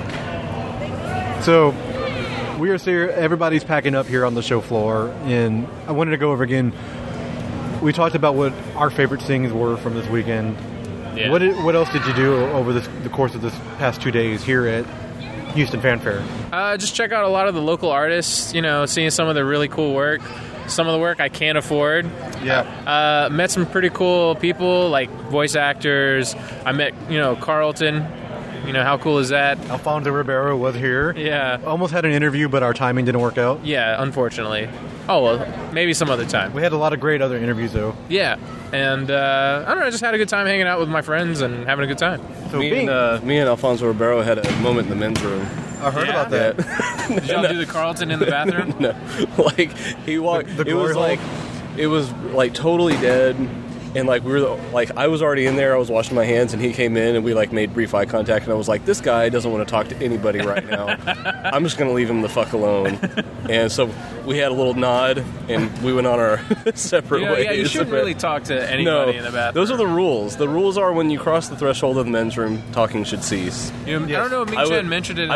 D: So we are here. Everybody's packing up here on the show floor, and I wanted to go over again. We talked about what our favorite things were from this weekend.
E: Yeah.
D: What else did you do over the course of this past 2 days here at Houston Fan Fair?
E: Just check out a lot of the local artists. You know, seeing some of the really cool work. Some of the work I can't afford.
D: Yeah.
E: Met some pretty cool people, like voice actors. I met, Carlton. You know, how cool is that?
D: Alfonso Ribeiro was here.
E: Yeah.
D: Almost had an interview, but our timing didn't work out.
E: Yeah, unfortunately. Oh, well, maybe some other time.
D: We had a lot of great other interviews, though.
E: Yeah. And, I don't know, I just had a good time hanging out with my friends and having a good time.
D: So
F: Me and Alfonso Ribeiro had a moment in the men's room.
D: I heard
E: Yeah?
D: about that.
E: Did y'all do the Carlton in the bathroom?
F: No, like he walked.
D: The
F: it was
D: glory hole?
F: it was like totally dead, and like we were like I was already in there. I was washing my hands, and he came in, and we like made brief eye contact, and I was like, this guy doesn't want to talk to anybody right now. I'm just gonna leave him the fuck alone. And so we had a little nod, and we went on our separate ways.
E: Yeah, you shouldn't really talk to anybody in the bathroom.
F: Those are the rules. The rules are when you cross the threshold of the men's room, talking should cease.
E: I don't know if Ming Chen mentioned it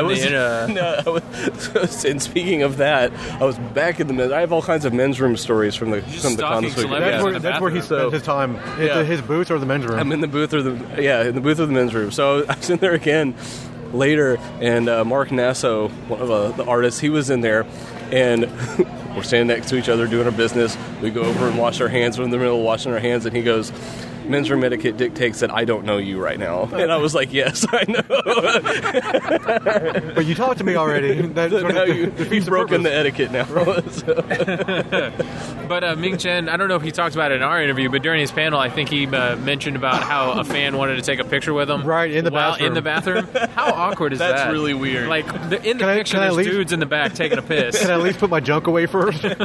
F: And speaking of that, I was back in the men's. I have all kinds of men's room stories from the
E: stalking
F: Congress week.
E: celebrities.
D: That's where he spent his time.
F: Yeah.
D: His booth or the men's room?
F: I'm in the booth in the booth of the men's room. So I was in there again later, and Mark Nasso, one of the artists, he was in there, and we're standing next to each other doing our business. We go over and wash our hands. We're in the middle of washing our hands, and he goes, men's room etiquette dictates that I don't know you right now. And I was like, yes, I know.
D: But you talked to me already. That
F: So
D: sort
F: now
D: of
F: you've
D: defeats the
F: broken
D: purpose.
F: the etiquette now.
E: But Ming Chen, I don't know if he talked about it in our interview, but during his panel, I think he mentioned about how a fan wanted to take a picture with him.
D: Right, in the
E: while
D: bathroom.
E: in the bathroom. How awkward is that?
F: That's really weird.
E: Like, in the
D: Can I-
E: picture,
D: can I
E: there's
D: leave?
E: dudes in the back taking a piss.
D: Can I at least put my junk away first?
E: You're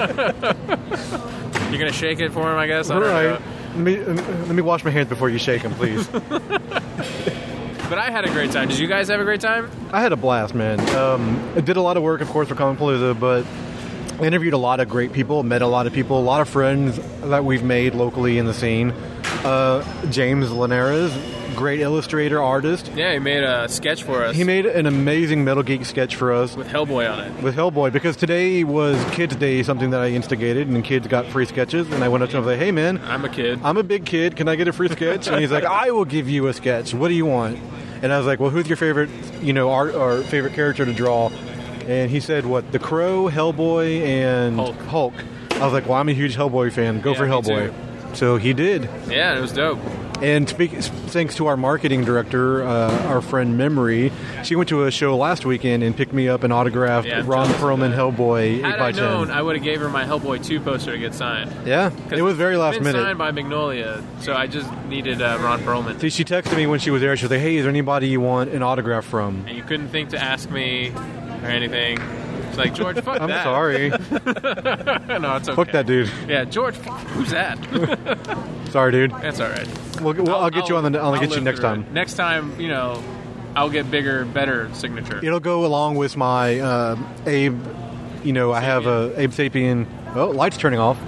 E: going to shake it for him, I guess? I
D: All
E: don't
D: right.
E: know.
D: Let me wash my hands before you shake them, please.
E: But I had a great time. Did you guys have a great time?
D: I had a blast, man. I did a lot of work, of course, for Comicpalooza, but I interviewed a lot of great people, met a lot of people, a lot of friends that we've made locally in the scene. James Linares, great illustrator, artist.
E: Yeah, he made a sketch for us.
D: He made an amazing Metal Geek sketch for us
E: with Hellboy on it.
D: with Hellboy, because today was Kids Day, something that I instigated, and kids got free sketches, and I went up to him and was like, hey, man,
E: I'm a kid.
D: I'm a big kid. Can I get a free sketch? And he's like, I will give you a sketch. What do you want? And I was like, well, who's your favorite, art or favorite character to draw? And he said, what, The Crow, Hellboy, and Hulk. I was like, well, I'm a huge Hellboy fan. Go for
E: me
D: Hellboy.
E: too.
D: So he did.
E: Yeah, it was dope.
D: And thanks to our marketing director, our friend Memory, she went to a show last weekend and picked me up and autographed
E: Yeah,
D: Ron
E: jealous of
D: Perlman
E: that.
D: Hellboy 8x10.
E: Had I known, I would have gave her my Hellboy 2 poster to get signed.
D: Yeah, it was very last
E: It's been
D: minute.
E: signed by Magnolia, so I just needed Ron Perlman.
D: See, she texted me when she was there. She was like, hey, is there anybody you want an autograph from?
E: And you couldn't think to ask me or anything. It's like, George, fuck
D: I'm
E: that.
D: sorry.
E: No, it's okay.
D: Fuck that dude.
E: Yeah, George, who's that?
D: Sorry, dude.
E: That's all right.
D: I'll get you on the. I'll get you
E: live
D: next
E: through
D: time.
E: it. Next time, I'll get bigger, better signature.
D: It'll go along with my Abe. I have a Abe Sapien. Oh, light's turning off.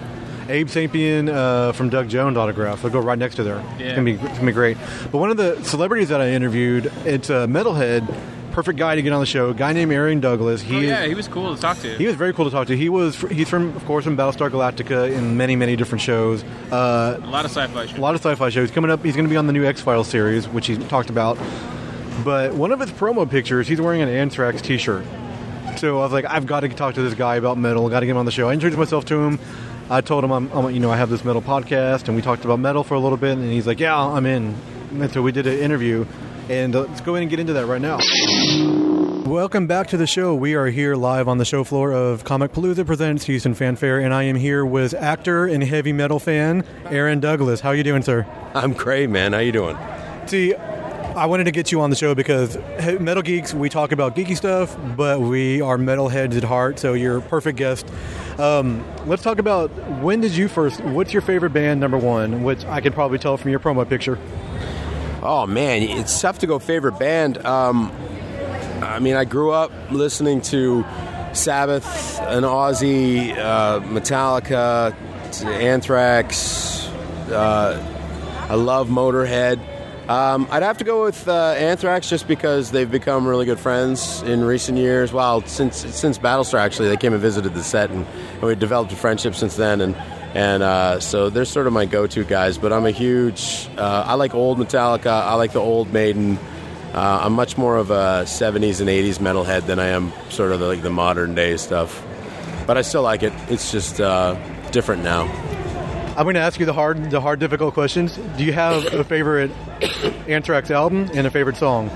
D: Abe Sapien from Doug Jones autograph. They'll go right next to there.
E: Yeah.
D: It's gonna be great. But one of the celebrities that I interviewed, it's a metalhead, perfect guy to get on the show. A guy named Aaron Douglas.
E: He was cool to talk to.
D: He was very cool to talk to. He's from, of course, from Battlestar Galactica in many, many different shows.
E: A lot of sci-fi shows.
D: A lot of sci-fi shows. Coming up, he's going to be on the new X-Files series, which he talked about. But one of his promo pictures, he's wearing an Anthrax T-shirt. So I was like, I've got to talk to this guy about metal. Got to get him on the show. I introduced myself to him. I told him I have this metal podcast, and we talked about metal for a little bit. And he's like, yeah, I'm in. And so we did an interview, and let's go ahead and get into that right now. Welcome back to the show. We are here live on the show floor of Comic Palooza Presents Houston Fanfare, and I am here with actor and heavy metal fan Aaron Douglas. How are you doing, sir?
B: I'm great, man. How you doing?
D: See, I wanted to get you on the show because Metal Geeks, we talk about geeky stuff, but we are metalheads at heart, so you're a perfect guest. Let's talk about, what's your favorite band, number one, which I could probably tell from your promo picture?
B: Oh, man, it's tough to go favorite band. I mean, I grew up listening to Sabbath and Ozzy, Metallica, Anthrax. I love Motorhead. I'd have to go with Anthrax just because they've become really good friends in recent years. Well, since Battlestar, actually, they came and visited the set, and we developed a friendship since then. And so they're sort of my go-to guys. But I'm a huge... I like old Metallica. I like the old Maiden. I'm much more of a 70s and 80s metalhead than I am sort of the modern-day stuff. But I still like it. It's just different now.
D: I'm going to ask you the hard, difficult questions. Do you have a favorite Anthrax album and a favorite song?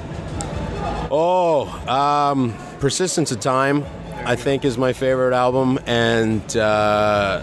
B: Persistence of Time, I think, is my favorite album. And, the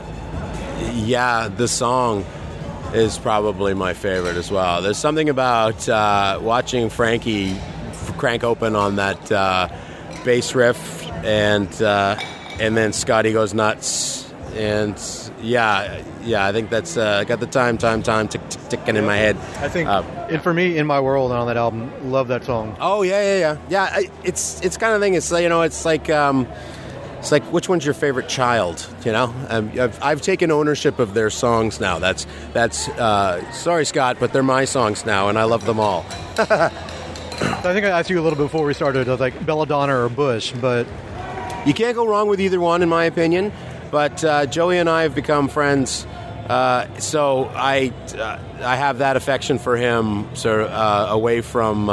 B: song is probably my favorite as well. There's something about watching Frankie crank open on that bass riff, and then Scotty goes nuts. And, I think that's got the time ticking in my head.
D: I think, and for me, In My World on that album, love that song.
B: Oh yeah. It's kind of thing. It's it's like which one's your favorite child? You know, I've taken ownership of their songs now. That's sorry, Scott, but they're my songs now, and I love them all.
D: I think I asked you a little bit before we started. I was like Belladonna or Bush, but
B: you can't go wrong with either one, in my opinion. But Joey and I have become friends, so I have that affection for him, sort of away from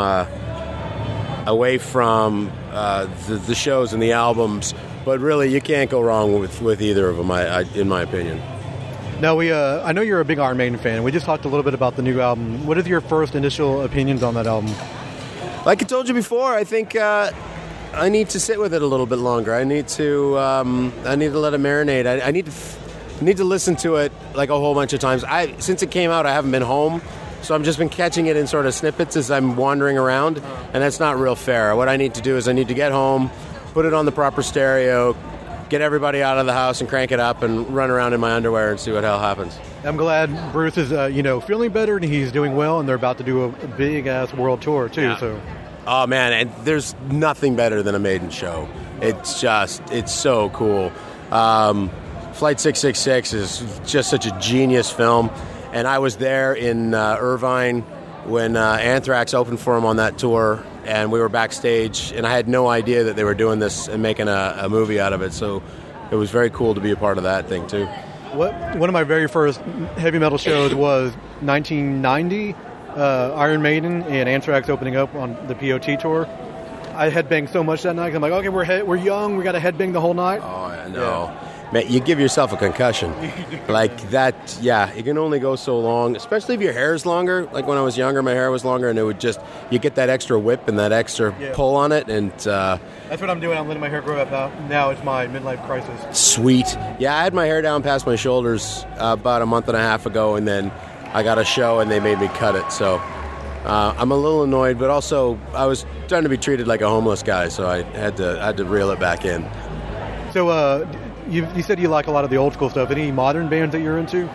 B: the shows and the albums. But really, you can't go wrong with either of them, in my opinion.
D: Now, I know you're a big Iron Maiden fan. We just talked a little bit about the new album. What are your first initial opinions on that album?
B: Like I told you before, I think I need to sit with it a little bit longer. I need to let it marinate. I need to listen to it like a whole bunch of times. Since it came out, I haven't been home, so I've just been catching it in sort of snippets as I'm wandering around, and that's not real fair. What I need to do is I need to get home, put it on the proper stereo, get everybody out of the house and crank it up and run around in my underwear and see what hell happens.
D: I'm glad Bruce is, feeling better and he's doing well, and they're about to do a big-ass world tour, too.
B: Yeah.
D: So,
B: oh, man, and there's nothing better than a Maiden show. It's so cool. Flight 666 is just such a genius film, and I was there in Irvine when Anthrax opened for him on that tour, and we were backstage, and I had no idea that they were doing this and making a movie out of it, so it was very cool to be a part of that thing, too.
D: One of my very first heavy metal shows was 1990, Iron Maiden and Anthrax opening up on the POT tour. I headbanged so much that night. I'm like, okay, we're young, we got to headbang the whole night.
B: Oh, I know. Yeah. Man, you give yourself a concussion. Like that, it can only go so long, especially if your hair is longer. Like when I was younger, my hair was longer, and it would you get that extra whip and that extra pull on it. And
D: that's what I'm doing. I'm letting my hair grow up now. It's my midlife crisis.
B: Sweet. Yeah, I had my hair down past my shoulders about a month and a half ago, and then I got a show, and they made me cut it. So I'm a little annoyed, but also I was trying to be treated like a homeless guy, so I had to reel it back in.
D: So, you said you like a lot of the old school stuff. Any modern bands that you're into?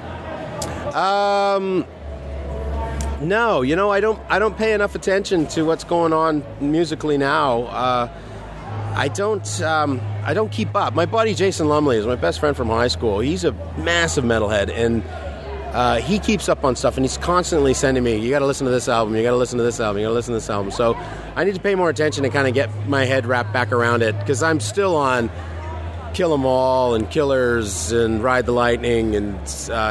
B: No, I don't pay enough attention to what's going on musically now. I I don't keep up. My buddy Jason Lumley is my best friend from high school. He's a massive metalhead, and he keeps up on stuff, and he's constantly sending me, you got to listen to this album, you got to listen to this album, you got to listen to this album. So I need to pay more attention and kind of get my head wrapped back around it, because I'm still on Kill 'Em All and Killers and Ride the Lightning, and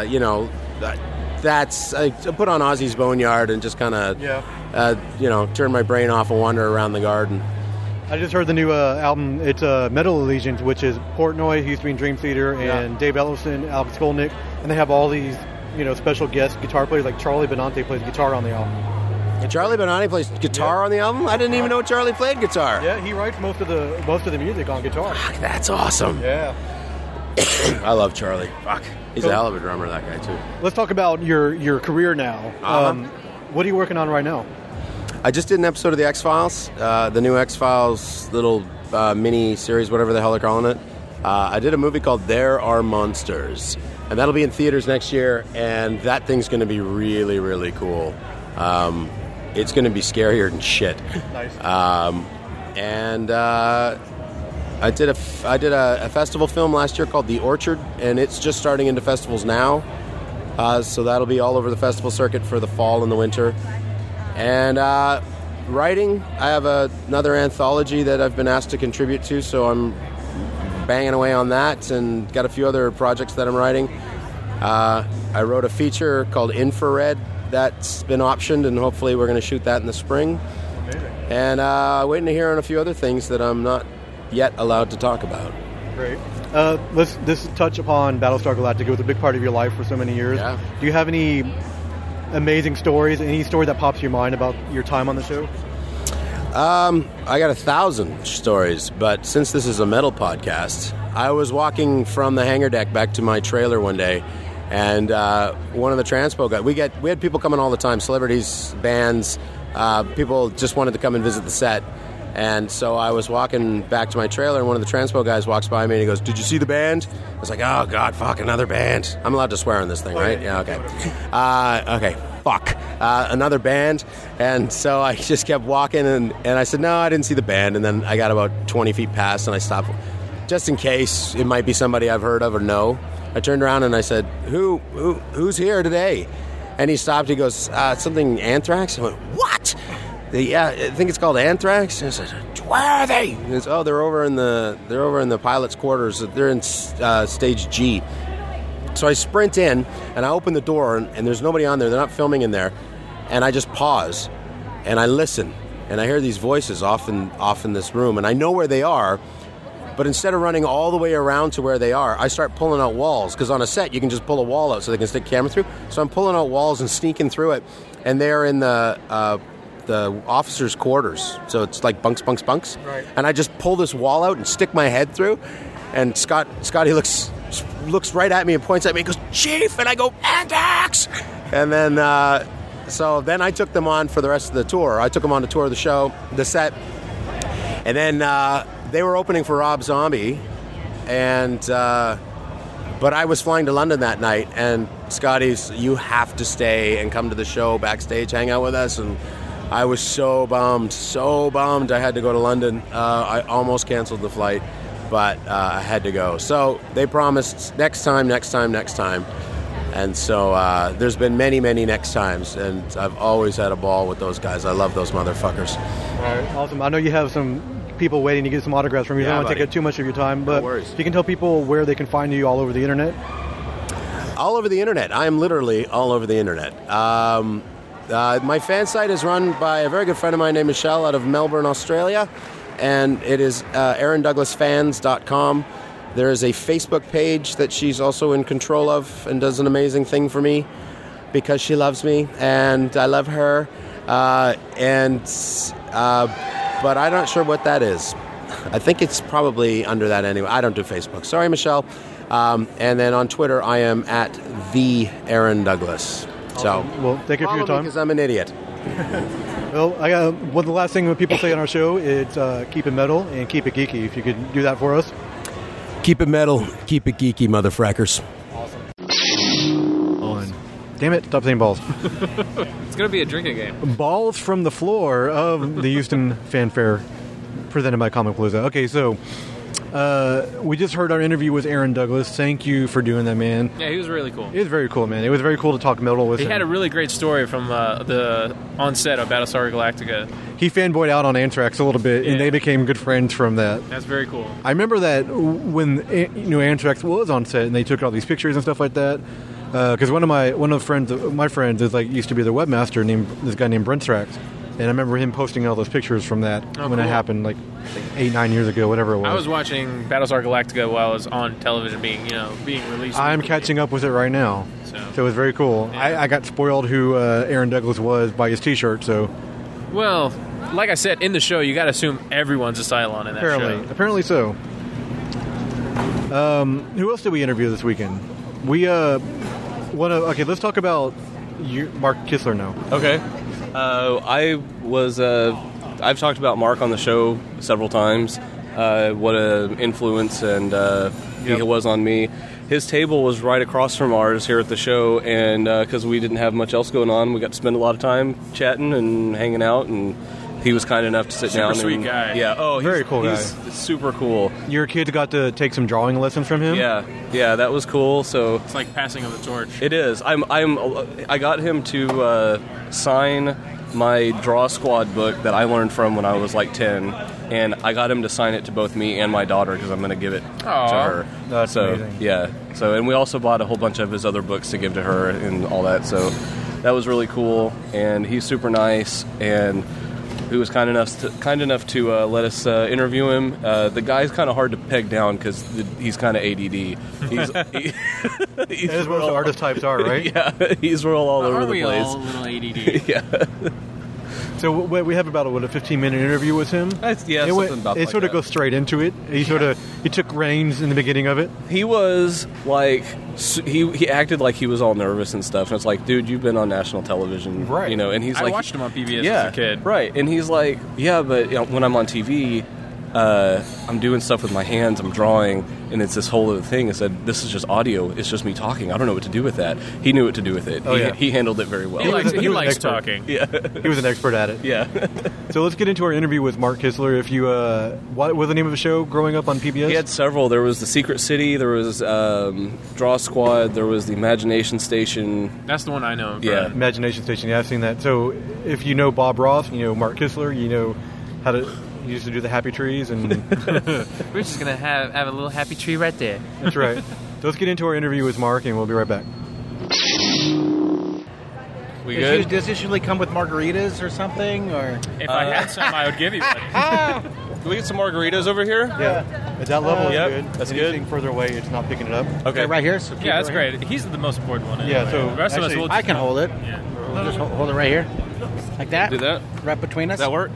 B: that's I put on Ozzy's Boneyard and just kind of turn my brain off and wander around the garden.
D: I just heard the new album. It's Metal Allegiance, which is Portnoy, he used to be in Dream Theater, and Dave Ellefson, Alex Skolnick, and they have all these special guest guitar players, like Charlie Benante plays guitar on the album.
B: And Charlie Benante plays guitar on the album? I didn't even know Charlie played guitar.
D: Yeah, he writes most of the music on guitar.
B: Fuck, that's awesome.
D: Yeah.
B: I love Charlie. Fuck. He's a hell of a drummer, that guy, too.
D: Let's talk about your career now. What are you working on right now?
B: I just did an episode of the X-Files, the new X-Files little mini-series, whatever the hell they're calling it. I did a movie called There Are Monsters, and that'll be in theaters next year, and that thing's going to be really, really cool. It's going to be scarier than shit.
D: Nice.
B: I did a festival film last year called The Orchard, and it's just starting into festivals now. So that'll be all over the festival circuit for the fall and the winter. And writing, I have another anthology that I've been asked to contribute to, so I'm banging away on that, and got a few other projects that I'm writing. I wrote a feature called Infrared that's been optioned, and hopefully we're going to shoot that in the spring.
D: Amazing.
B: And waiting to hear on a few other things that I'm not yet allowed to talk about.
D: Great. Let's touch upon Battlestar Galactica. It was a big part of your life for so many years.
B: Yeah.
D: Do you have any amazing stories, any story that pops to your mind about your time on the show?
B: I got 1,000 stories, but since this is a metal podcast, I was walking from the hangar deck back to my trailer one day, and one of the transpo guys, we had people coming all the time, celebrities, bands, people just wanted to come and visit the set. And so I was walking back to my trailer, and one of the transpo guys walks by me, and he goes, "Did you see the band?" I was like, "Oh, God, fuck, another band." I'm allowed to swear on this thing, right? Yeah, okay. Okay, fuck. Another band. And so I just kept walking, and I said, "No, I didn't see the band." And then I got about 20 feet past, and I stopped, just in case it might be somebody I've heard of or know. I turned around, and I said, who's here today? And he stopped. He goes, "Something Anthrax?" I went, "What?" Yeah, I think it's called Anthrax. And I said, "Where are they?" And it's, "Oh, they're over in the pilot's quarters. They're in stage G." So I sprint in, and I open the door, and there's nobody on there. They're not filming in there. And I just pause, and I listen, and I hear these voices off in this room, and I know where they are. But instead of running all the way around to where they are, I start pulling out walls, because on a set you can just pull a wall out so they can stick camera through. So I'm pulling out walls and sneaking through it, and they're in the officers' quarters, so it's like bunks.
D: Right.
B: And I just pull this wall out and stick my head through, and Scotty looks right at me and points at me and goes, "Chief," and I go, "Anthrax!" And then so then I took them on for the rest of the tour. I took them on the tour of the show, the set, and then they were opening for Rob Zombie, and but I was flying to London that night, and Scotty's, "You have to stay and come to the show backstage, hang out with us." And I was so bummed I had to go to London. I almost canceled the flight, but I had to go. So they promised next time. And so there's been many next times, and I've always had a ball with those guys. I love those motherfuckers.
D: All right, awesome. I know you have some people waiting to get some autographs from you. I don't want to take up too much of your time, but if you can tell people where they can find you all over the internet.
B: All over the internet. I am literally all over the internet. My fan site is run by a very good friend of mine named Michelle out of Melbourne, Australia, and it is AaronDouglasFans.com. There is a Facebook page that she's also in control of and does an amazing thing for me because she loves me and I love her. But I'm not sure what that is. I think it's probably under that anyway. I don't do Facebook. Sorry, Michelle. And then on Twitter, I am at the Aaron Douglas. So,
D: well, thank you for your time.
B: Because I'm an idiot.
D: Well, I got one of the last things people say on our show is keep it metal and keep it geeky. If you could do that for us.
B: Keep it metal, keep it geeky, motherfrackers.
D: Awesome. Damn it, stop saying balls.
E: It's going to be a drinking game.
D: Balls from the floor of the Houston Fanfare presented by Comic Palooza. Okay, so We just heard our interview with Aaron Douglas. Thank you for doing that, man.
E: Yeah, he was really cool.
D: It was very cool, man. It was very cool to talk metal with him.
E: He had a really great story from the on-set of Battlestar Galactica.
D: He fanboyed out on Anthrax a little bit, and they became good friends from that.
E: That's very cool.
D: I remember that when Anthrax was on set, and they took all these pictures and stuff like that. Because one of my friends is used to be the webmaster this guy named Brent Thrax. And I remember him posting all those pictures from that when it happened, 8-9 years ago, whatever it was.
E: I was watching Battlestar Galactica while it was on television being released.
D: I'm catching up with it right now. So it was very cool. Yeah. I got spoiled who Aaron Douglas was by his T-shirt, so...
E: Well, like I said, in the show, you got to assume everyone's a Cylon in that show.
D: Apparently so. Who else did we interview this weekend? Let's talk about Mark Kistler now.
F: Okay. I've talked about Mark on the show several times. What an influence and he was on me. His table was right across from ours here at the show, and because we didn't have much else going on, we got to spend a lot of time chatting and hanging out, and he was kind enough to sit down.
E: Super sweet guy.
F: Yeah. Oh,
D: very cool guy.
F: He's super cool.
D: Your kids got to take some drawing lessons from him?
F: Yeah, that was cool. So
E: it's like passing of the torch.
F: It is. I got him to sign my Draw Squad book that I learned from when I was 10, and I got him to sign it to both me and my daughter because I'm going to give it to her.
D: That's amazing.
F: Yeah. So, and we also bought a whole bunch of his other books to give to her and all that. So that was really cool, and he's super nice, and he was kind enough to let us interview him. The guy's kind of hard to peg down because he's kind of ADD.
D: As most artist types are, right?
F: Yeah, he's all over the place.
E: All a little ADD?
F: Yeah.
D: So we have about a 15-minute interview with him. It sort of goes straight into it. He took reins in the beginning of it.
F: He was he acted like he was all nervous and stuff. And it's like, dude, you've been on national television,
D: right?
F: And he's
E: I watched him on PBS as a kid,
F: right? And he's like, yeah, but when I'm on TV, I'm doing stuff with my hands, I'm drawing, and it's this whole other thing. I said, this is just audio. It's just me talking. I don't know what to do with that. He knew what to do with it. He handled it very well.
E: He likes talking.
F: Yeah,
D: he was an expert at it.
F: Yeah.
D: So let's get into our interview with Mark Kistler. If you, what was the name of the show growing up on PBS?
F: He had several. There was the Secret City. There was Draw Squad. There was the Imagination Station.
E: That's the one I know.
F: Yeah,
D: Imagination Station. Yeah, I've seen that. So if you know Bob Ross, you know Mark Kistler, you know how to. He used to do the happy trees, and
E: we're just gonna have a little happy tree right there.
D: That's right. So let's get into our interview with Mark, and we'll be right back.
F: We good?
G: Does this usually come with margaritas or something? Or
E: if I had some, I would give you one.
F: Can we get some margaritas over here?
D: Yeah, at that level,
F: yeah,
D: good.
F: That's
D: Anything
F: good.
D: Further away, it's not picking it up.
F: Okay,
G: right here. So
E: yeah, that's great. He's the most important one. Anyway.
D: Yeah, so
E: the rest of us will.
G: I can hold it.
E: Yeah.
G: We'll just hold it right here, like that.
F: Do that.
G: Right between us.
F: Does that work?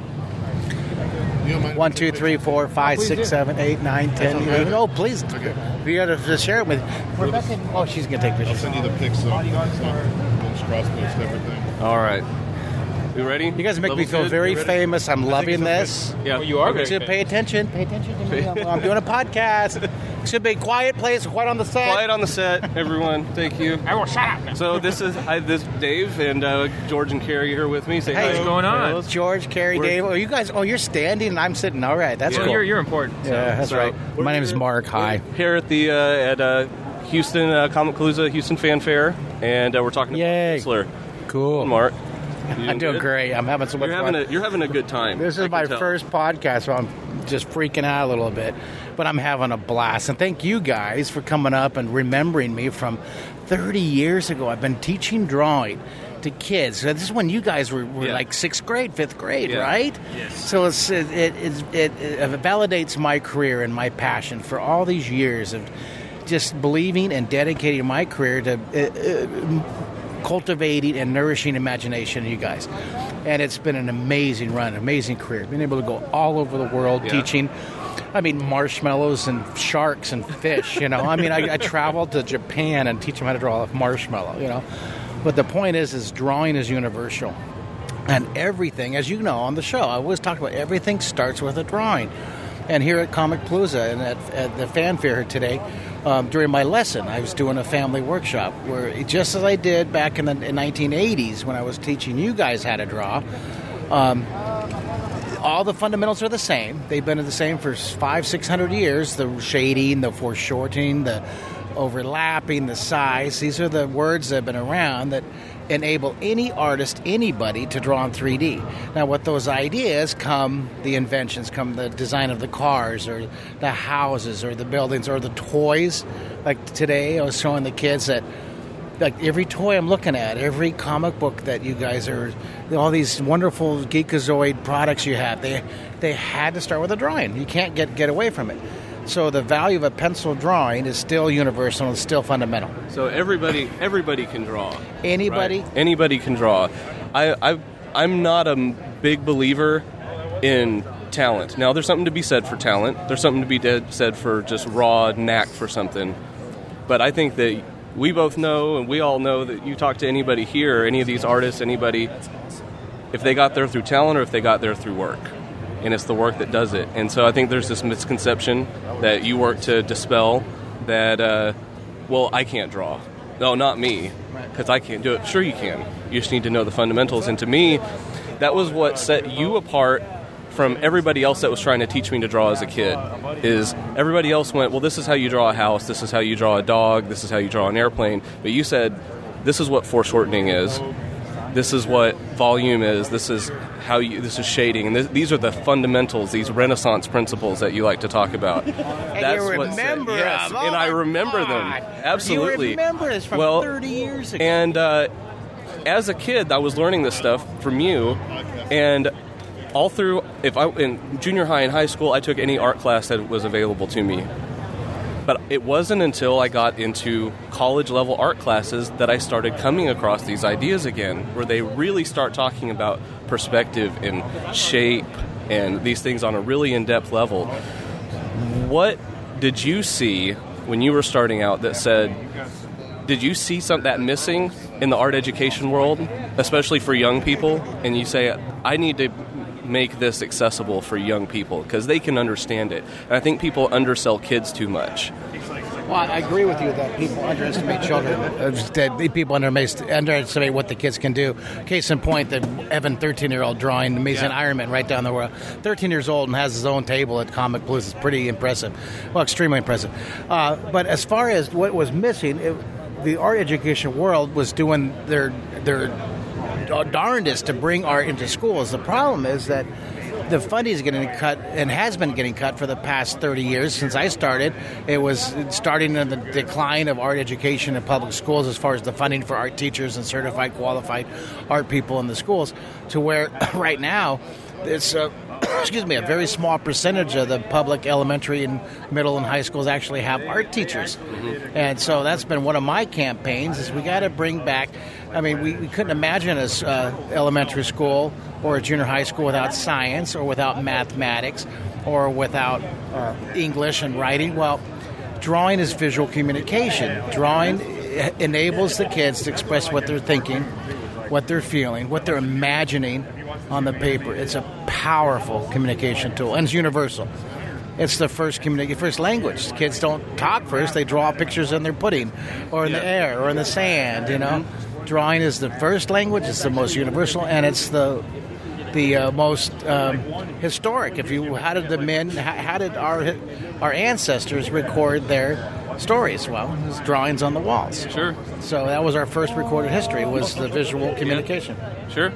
G: 1, 2, 3, 4, 5, 6, 7, 8, 9, 10, 11. Oh, please. Okay. You got to just share it with. Rebecca. Oh, she's gonna take pictures.
H: I'll send you the pics of Strauss post everything.
F: All right. You ready?
G: You guys make me feel very famous. I'm loving this.
F: Yeah,
E: well, you are.
G: So pay attention. Pay attention to me. I'm doing a podcast. It should be a quiet place, quiet on the set.
F: Quiet on the set, everyone. Thank you.
E: Everyone, shut up.
F: So this is Dave and George and Carrie here with me. Say
G: hey,
F: hi.
E: What's going on?
G: Hey, George, Carrie, Dave. Oh, you guys. Oh, you're standing and I'm sitting. All right, that's cool.
E: You're important. So.
G: Yeah, that's right. My name is Mark. Hi.
F: Here at the Houston Comicpalooza Houston Fan Fair, and we're talking to Kistler.
G: Cool.
F: Mark.
G: I'm doing great. I'm having so much fun.
F: You're having a good time.
G: This is my first podcast, so I'm just freaking out a little bit. But I'm having a blast. And thank you guys for coming up and remembering me from 30 years ago. I've been teaching drawing to kids. So this is when you guys were like 6th grade, 5th grade, right?
E: Yes.
G: So it validates my career and my passion for all these years of just believing and dedicating my career to cultivating and nourishing imagination in you guys. And it's been an amazing run, amazing career. Being able to go all over the world teaching, marshmallows and sharks and fish, I traveled to Japan and teach them how to draw a marshmallow, But the point is drawing is universal. And everything, as you know on the show, I always talk about everything starts with a drawing. And here at Comicpalooza and at the fanfare today, during my lesson, I was doing a family workshop where, just as I did back in the 1980s when I was teaching you guys how to draw, all the fundamentals are the same. They've been the same for 500-600 years. The shading, the foreshortening, the overlapping, the size. These are the words that have been around that enable any artist, anybody, to draw in 3D. Now, with those ideas come the inventions, come the design of the cars or the houses or the buildings or the toys. Like today, I was showing the kids that like every toy I'm looking at, every comic book that you guys are, all these wonderful Geekazoid products you have, they had to start with a drawing. You can't get away from it. So the value of a pencil drawing is still universal and still fundamental.
F: So everybody can draw.
G: Anybody?
F: Right? Anybody can draw. I'm not a big believer in talent. Now, there's something to be said for talent. There's something to be said for just raw knack for something. But I think that we both know, and we all know, that you talk to anybody here, any of these artists, anybody, if they got there through talent or if they got there through work. And it's the work that does it. And so I think there's this misconception that you work to dispel that, well, I can't draw. No, not me, because I can't do it. Sure you can. You just need to know the fundamentals. And to me, that was what set you apart from everybody else that was trying to teach me to draw as a kid. Is everybody else went, well, this is how you draw a house, this is how you draw a dog, this is how you draw an airplane. But you said, this is what foreshortening is. This is what volume is. This is shading. And these are the fundamentals, these Renaissance principles that you like to talk about.
G: That's what remember them.
F: Yes, and I remember them. Absolutely.
G: You remember this from 30 years ago.
F: And as a kid, I was learning this stuff from you, and all through, in junior high and high school, I took any art class that was available to me. But it wasn't until I got into college-level art classes that I started coming across these ideas again, where they really start talking about perspective and shape and these things on a really in-depth level. What did you see when you were starting out that said, did you see something that missing in the art education world, especially for young people, and you say, I need to make this accessible for young people because they can understand it? And I think people undersell kids too much.
G: Well, I agree with you that people underestimate children. That people underestimate what the kids can do. Case in point, the Evan 13-year-old drawing Amazing Iron Man right down the road. 13 years old and has his own table at Comic Blues. It's pretty impressive. Well, extremely impressive. But as far as what was missing, the art education world was doing their darndest to bring art into schools. The problem is that the funding is getting cut and has been getting cut for the past 30 years since I started. It was starting in the decline of art education in public schools as far as the funding for art teachers and certified qualified art people in the schools, to where right now it's a very small percentage of the public elementary and middle and high schools actually have art teachers. Mm-hmm. And so that's been one of my campaigns, is we got to bring back, I mean, we couldn't imagine a elementary school or a junior high school without science or without mathematics or without English and writing. Well, drawing is visual communication. Drawing enables the kids to express what they're thinking, what they're feeling, what they're imagining on the paper. It's a powerful communication tool, and it's universal. It's the first language. Kids don't talk first; they draw pictures in their pudding, or in the air, or in the sand. You know, drawing is the first language. It's the most universal, and it's the most historic. How did our ancestors record their stories? Well, it was drawings on the walls.
F: Sure.
G: So that was our first recorded history, was the visual communication.
F: Sure.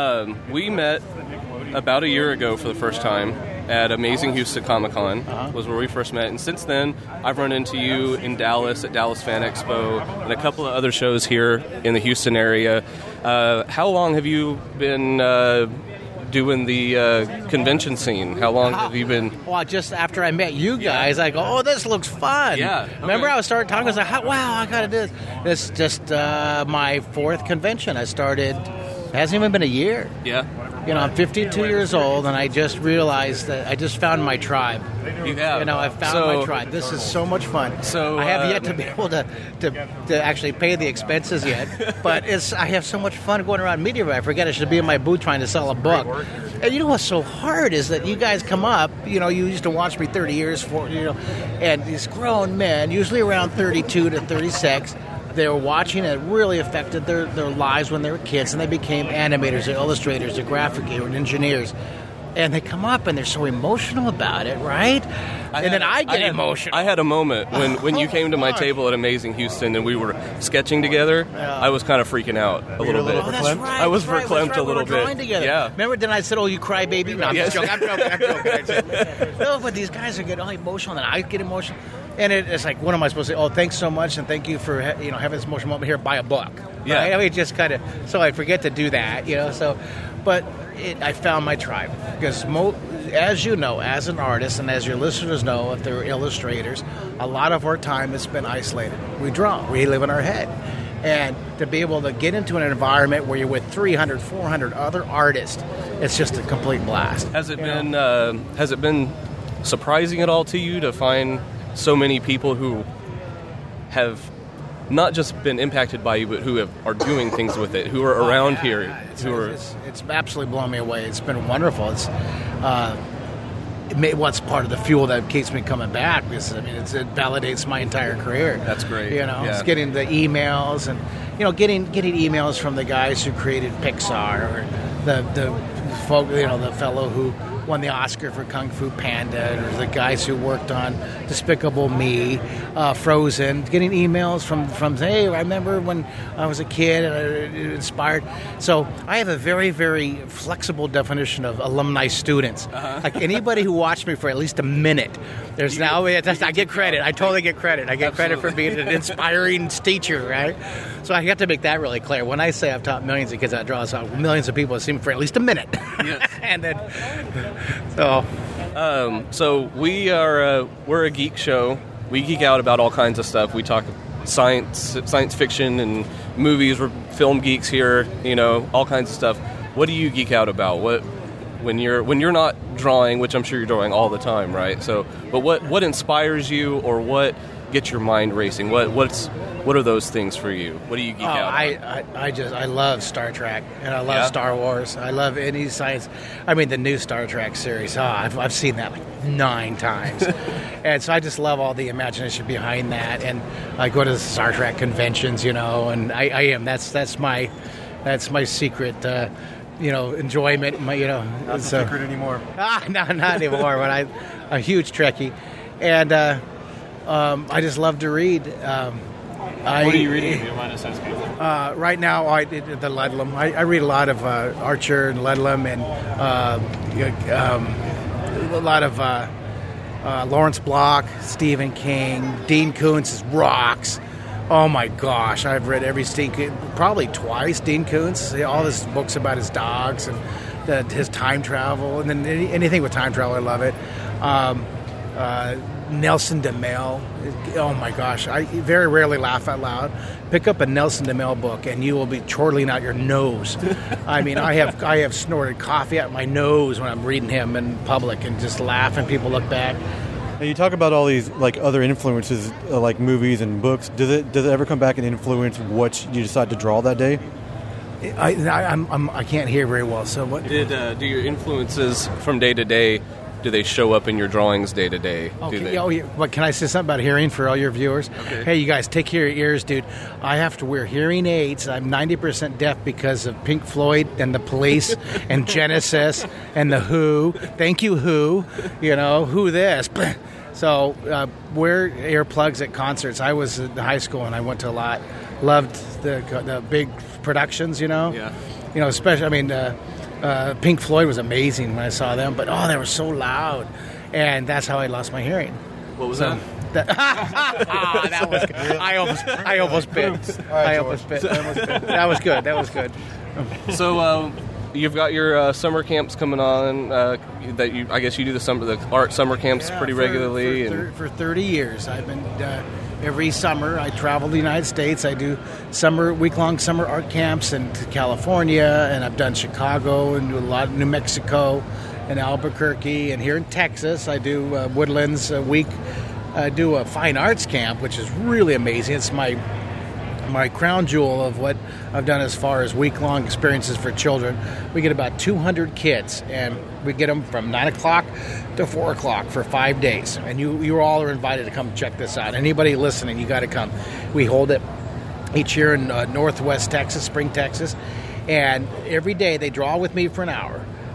F: We met about a year ago for the first time at Amazing Houston Comic Con. Was where we first met, and since then I've run into you in Dallas at Dallas Fan Expo and a couple of other shows here in the Houston area. How long have you been doing the convention scene? How long have you been?
G: Well, just after I met you guys, I go, oh, this looks fun.
F: Yeah. Okay.
G: Remember, I started talking, I was like, wow, I got to do this. It's just my fourth convention. I started, it hasn't even been a year.
F: Yeah.
G: You know, I'm 52 years old, and I just realized that I just found my tribe.
F: You have.
G: You know, I found my tribe. This is so much fun.
F: So
G: I have yet to be able to actually pay the expenses yet, but I have so much fun going around media. I forget I should be in my booth trying to sell a book. And you know what's so hard is that you guys come up, you know, you used to watch me 30 years for, you know, and these grown men, usually around 32 to 36, they were watching, and it really affected their lives when they were kids, and they became animators or illustrators or graphic or engineers. and they come up and they're so emotional about it, right? Then I get emotional.
F: I had a moment when you came to my table at Amazing Houston and we were sketching together. I was kind of freaking out a little bit.
G: Oh, that's right.
F: I was
G: that's
F: verklempt
G: right.
F: a little
G: we were drawing
F: bit.
G: Together.
F: Yeah.
G: Remember? Then I said, "Oh, you cry, baby." No, I'm
F: Yes.
G: just joking. I'm joking. I said, no, but these guys are getting all emotional, and I get emotional. And it's like, what am I supposed to say? Oh, thanks so much, and thank you for having this emotional moment here. Buy a book.
F: Yeah.
G: Right? I mean, just kind of. So I forget to do that, So, but I found my tribe because, as you know, as an artist, and as your listeners know, if they're illustrators, a lot of our time is spent isolated. We draw. We live in our head. And to be able to get into an environment where you're with 300, 400 other artists, it's just a complete blast.
F: Has it been surprising at all to you to find so many people who have not just been impacted by you, but who are doing things with it, who are around here?
G: It's absolutely blown me away. It's been wonderful. It's what's part of the fuel that keeps me coming back, because it validates my entire career.
F: That's great.
G: It's getting the emails and getting emails from the guys who created Pixar, or the folk, the fellow who won the Oscar for Kung Fu Panda, or the guys who worked on Despicable Me, Frozen, getting emails from hey, I remember when I was a kid and it inspired. So I have a very, very flexible definition of alumni students. Like anybody who watched me for at least a minute, I get credit. I totally get credit. I get credit for being an inspiring teacher, right? So I have to make that really clear. When I say I've taught millions of kids that draw, so millions of people have seen me for at least a minute. Yes. And then
F: so we're a geek show. We geek out about all kinds of stuff. We talk science fiction and movies. We're film geeks here, all kinds of stuff. What do you geek out about? When you're not drawing, which I'm sure you're drawing all the time, right? So, but what inspires you, or what gets your mind racing? What are those things for you? What do you geek out on?
G: I love Star Trek, and I love Star Wars. I love any science. I mean, the new Star Trek series. I've seen that like 9 times, and so I just love all the imagination behind that. And I go to the Star Trek conventions, and I am. That's my secret. Enjoyment.
D: Not the secret anymore.
G: Not anymore. But I'm a huge Trekkie, and I just love to read.
E: What are you reading, if you don't mind us asking?
G: Right now, the Ludlum. I read a lot of Archer and Ludlum, and a lot of Lawrence Block, Stephen King, Dean Koontz rocks. Oh my gosh, I've read probably twice. Dean Koontz, all his books about his dogs and his time travel, and then anything with time travel, I love it. Nelson DeMille. Oh my gosh, I very rarely laugh out loud. Pick up a Nelson DeMille book and you will be chortling out your nose. I mean, I have snorted coffee out my nose when I'm reading him in public and just laugh, and people look back.
D: Now you talk about all these other influences, like movies and books. Does it ever come back and influence what you decide to draw that day?
G: I can't hear very well. So what?
F: Do your influences from day to day? Do they show up in your drawings day to day?
G: What, can I say something about hearing for all your viewers?
F: Okay.
G: Hey, you guys, take care of your ears, dude. I have to wear hearing aids. I'm 90% deaf because of Pink Floyd and the Police and Genesis and the Who. Thank you, Who. Who this? So wear earplugs at concerts. I was in high school and I went to a lot. Loved the big productions,
F: Yeah.
G: Especially, Pink Floyd was amazing when I saw them, but they were so loud, and that's how I lost my hearing.
F: What was that?
G: That was good. I almost bit. That was good.
F: So you've got your summer camps coming on. I guess you do the art summer camps pretty regularly.
G: For 30 years, I've been. Every summer, I travel the United States. I do week-long summer art camps in California, and I've done Chicago and a lot of New Mexico and Albuquerque. And here in Texas, I do Woodlands a week. I do a fine arts camp, which is really amazing. It's my crown jewel of what I've done as far as week-long experiences for children. We get about 200 kids, and we get them from 9 o'clock to 4 o'clock for 5 days. And you all are invited to come check this out. Anybody listening, you got to come. We hold it each year in Northwest Texas, Spring, Texas. And every day they draw with me for an hour.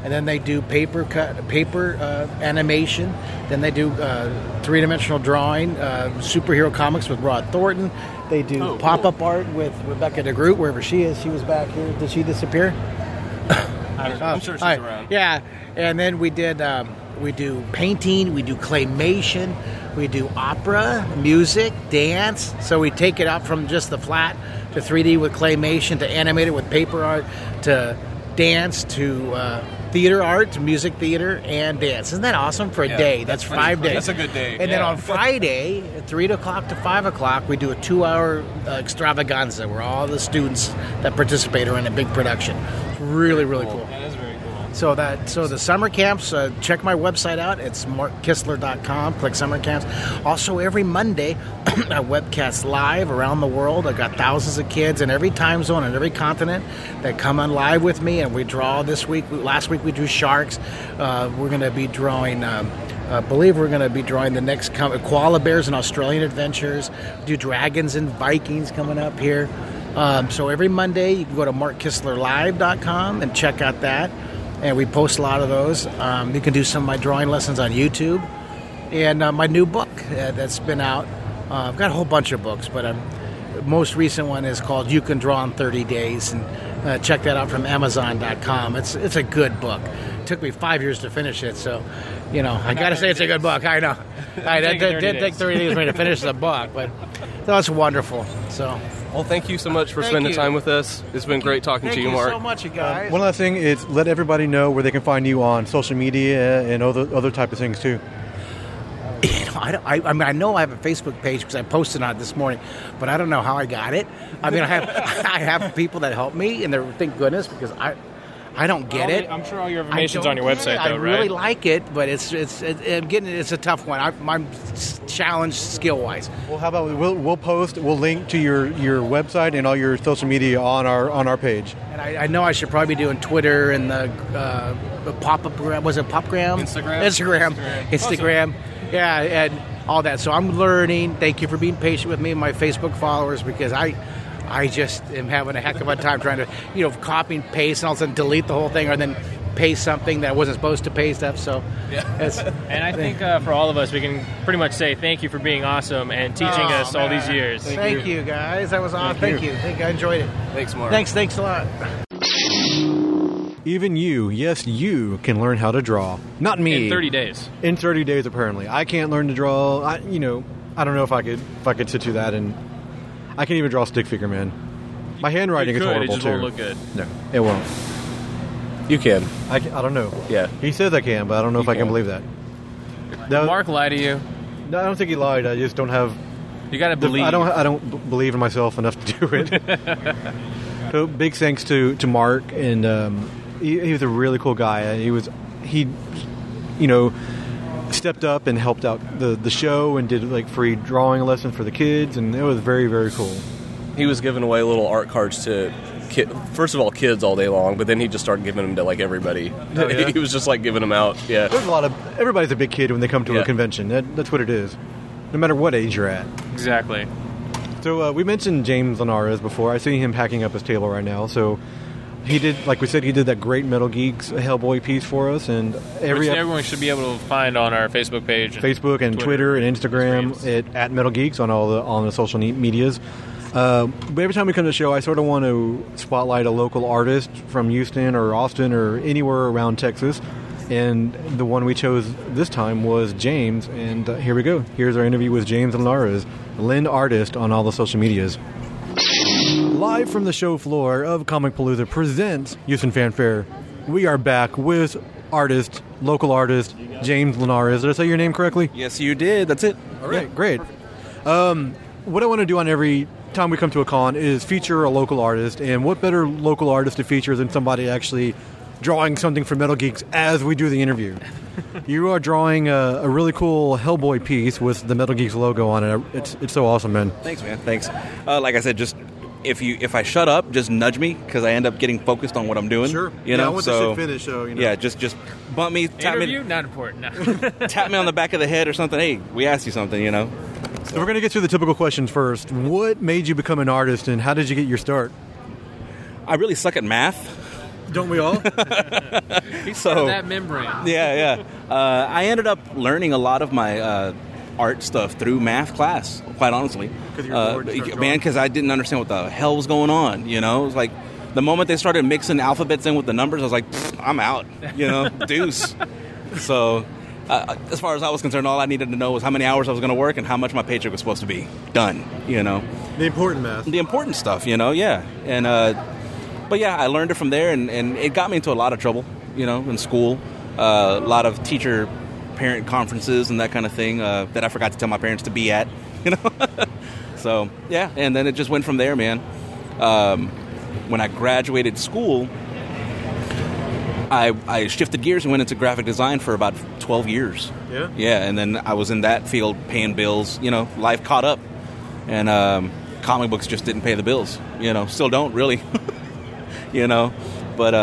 G: and then they do paper animation. Then they do three-dimensional drawing, superhero comics with Rod Thornton. They do pop-up art with Rebecca DeGroot, wherever she is. She was back here. Did she disappear?
E: I don't know. I'm sure she's around.
G: Yeah, and then we do painting, we do claymation, we do opera, music, dance. So we take it up from just the flat to 3D with claymation, to animated with paper art, to dance, to theater art, to music theater, and dance. Isn't that awesome for a day? That's 5 days.
E: That's a good day.
G: And then on Friday, at 3 o'clock to 5 o'clock, we do a 2-hour extravaganza where all the students that participate are in a big production. It's really, really cool.
E: That is very cool.
G: So the summer camps, check my website out. It's markkistler.com. Click summer camps. Also, every Monday, I webcast live around the world. I've got thousands of kids in every time zone and every continent that come on live with me, and we draw this week. Last week we drew sharks. We're going to be drawing. I believe we're going to be drawing the next koala bears and Australian adventures. We do dragons and Vikings coming up here. So every Monday you can go to markkistlerlive.com and check out that. And we post a lot of those. You can do some of my drawing lessons on YouTube. And my new book that's been out. I've got a whole bunch of books, but the most recent one is called You Can Draw in 30 Days. And check that out from Amazon.com. It's a good book. It took me 5 years to finish it, so, I got to say it's a good book. I know. It did take 30 days for me to finish the book, but that's wonderful. So.
F: Well, thank you so much for spending time with us. It's been great talking to you, Mark.
G: Thank you so much, you guys.
D: One last thing is let everybody know where they can find you on social media and other type of things too.
G: I know I have a Facebook page because I posted on it this morning, but I don't know how I got it. I mean, I have people that help me, and thank goodness, because I don't get it.
E: I'm sure all your information's on your website, though, right?
G: I really like it, but it's a tough one. I'm challenged skill-wise.
D: Well, how about we'll link to your website and all your social media on our page.
G: And I know I should probably be doing Twitter and the pop-up. Was it Popgram? Instagram. Yeah, and all that. So I'm learning. Thank you for being patient with me and my Facebook followers, because I just am having a heck of a time trying to, copy and paste and all of a sudden delete the whole thing, or then paste something that I wasn't supposed to paste up. So,
E: and I think for all of us, we can pretty much say thank you for being awesome and teaching us all these years.
G: Thank you, guys. That was awesome. Thank you. I enjoyed it.
F: Thanks, Mark.
G: Thanks a lot.
D: Even you, yes, you can learn how to draw. Not me.
E: In 30 days.
D: In 30 days, apparently. I can't learn to draw. I don't know if I could sit through that, and I can't even draw a stick figure, man. My handwriting is horrible,
E: it just
D: too.
E: won't look good.
D: No, it won't.
F: You can.
D: I don't know.
F: Yeah.
D: He says I can, but I don't know if I can believe that. No,
E: Mark lied to you.
D: No, I don't think he lied. I just don't have...
E: You got to believe.
D: I don't believe in myself enough to do it. So big thanks to Mark, and he was a really cool guy. He stepped up and helped out the show and did free drawing lessons for the kids, and it was very, very cool.
F: He was giving away little art cards to first of all kids all day long, but then he just started giving them to everybody.
D: Oh, yeah?
F: He was just giving them out. Yeah,
D: there's everybody's a big kid when they come to a convention. That's what it is, no matter what age you're at.
E: Exactly.
D: So we mentioned James Linares before. I see him packing up his table right now. So he did, like we said, he did that great Metal Geeks Hellboy piece for us, and
E: everyone should be able to find on our Facebook page,
D: and Twitter and Instagram at Metal Geeks on the social medias. But every time we come to the show, I sort of want to spotlight a local artist from Houston or Austin or anywhere around Texas. And the one we chose this time was James. And here we go. Here's our interview with James Linares, Lynn Artist on all the social medias. Live from the show floor of Comic Palooza presents Houston Fanfare. We are back with local artist, James Linares. Did I say your name correctly?
I: Yes, you did. That's it.
D: All right, great. What I want to do on every time we come to a con is feature a local artist, and what better local artist to feature than somebody actually drawing something for Metal Geeks as we do the interview. You are drawing a really cool Hellboy piece with the Metal Geeks logo on it. It's so awesome, man.
I: Thanks, man. Thanks. Like I said, just if I shut up, just nudge me, because I end up getting focused on what I'm doing.
D: Sure.
I: You know,
D: I want this to finish, so
I: Yeah, just bump me, tap
E: Interview?
I: me.
E: Not important. No.
I: Tap me on the back of the head or something. Hey, we asked you something, you know.
D: So we're going to get through the typical questions first. What made you become an artist, and how did you get your start?
I: I really suck at math.
D: Don't we all?
E: He's part of that membrane.
I: Yeah. I ended up learning a lot of my art stuff through math class, quite honestly.
D: Because you're bored,
I: man, because I didn't understand what the hell was going on, you know? It was like, the moment they started mixing alphabets in with the numbers, I was like, I'm out, you know, deuce. So, as far as I was concerned, all I needed to know was how many hours I was going to work and how much my paycheck was supposed to be. Done, you know?
D: The important math.
I: The important stuff, you know, yeah. And, but yeah, I learned it from there, and it got me into a lot of trouble, you know, in school. A lot of teacher-parent conferences and that kind of thing that I forgot to tell my parents to be at, you know? So, yeah, and then it just went from there, man. When I graduated school, I shifted gears and went into graphic design for about 12 years.
D: Yeah?
I: Yeah, and then I was in that field paying bills. You know, life caught up. And comic books just didn't pay the bills. You know, still don't, really. You know, but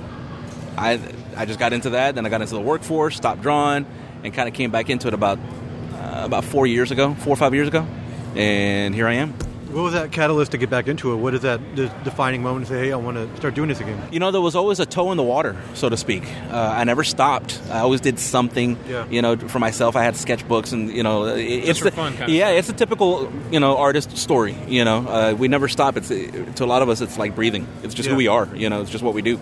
I: I just got into that. Then I got into the workforce, stopped drawing, and kind of came back into it about 4 or 5 years ago. And here I am.
D: What was that catalyst to get back into it? What is that defining moment to say, hey, I want to start doing this again?
I: You know, there was always a toe in the water, so to speak. I never stopped. I always did something, you know, for myself. I had sketchbooks and, you know. It's
E: for fun kind of
I: stuff.
E: stuff.
I: It's a typical, you know, artist story, you know. We never stop. To a lot of us, it's like breathing. It's just who we are, you know. It's just what we do.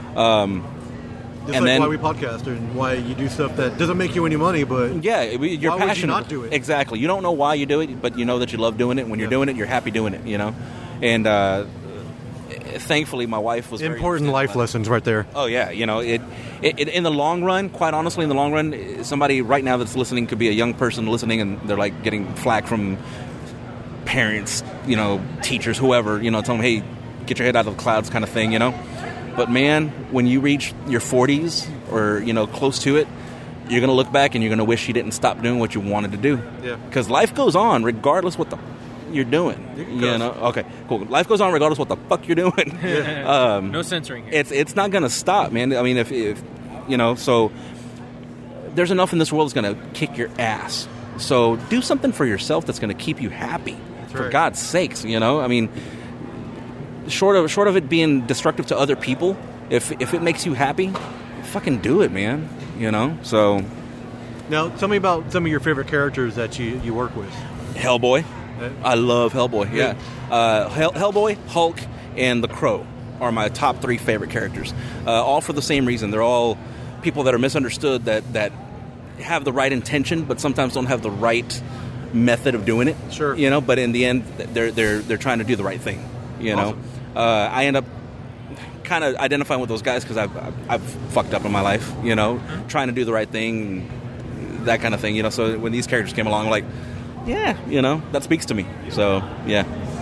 D: It's like why we podcast and why you do stuff that doesn't make you any money, but
I: you're
D: why
I: passionate.
D: would you not do it?
I: Exactly. You don't know why you do it, but you know that you love doing it. And when you're doing it, you're happy doing it, you know. And thankfully, my wife was
D: important life lessons right there.
I: Oh yeah, you know it. In the long run, quite honestly, in the long run, somebody right now that's listening could be a young person listening, and they're like getting flack from parents, you know, teachers, whoever, you know, telling them, hey, get your head out of the clouds, kind of thing, you know. But man, when you reach your 40s or, you know, close to it, you're going to look back and you're going to wish you didn't stop doing what you wanted to do.
D: Yeah.
I: Because life goes on regardless what the you're doing. You know? Okay, cool. Life goes on regardless what the fuck you're doing.
E: Yeah. No censoring here.
I: It's not going to stop, man. I mean, if you know, so there's enough in this world that's going to kick your ass. So do something for yourself that's going to keep you happy.
D: That's
I: for
D: right.
I: God's sakes, you know? I mean, short of it being destructive to other people, if it makes you happy, fucking do it, man. You know. So
D: now, tell me about some of your favorite characters that you work with.
I: Hellboy. I love Hellboy. Yeah. Hellboy, Hulk, and the Crow are my top 3 favorite characters. All for the same reason. They're all people that are misunderstood that have the right intention, but sometimes don't have the right method of doing it.
D: Sure.
I: You know. But in the end, they're trying to do the right thing. You know. I end up kind of identifying with those guys because I've fucked up in my life, you know, trying to do the right thing, that kind of thing, you know. So when these characters came along, I'm like, yeah, you know, that speaks to me. So yeah.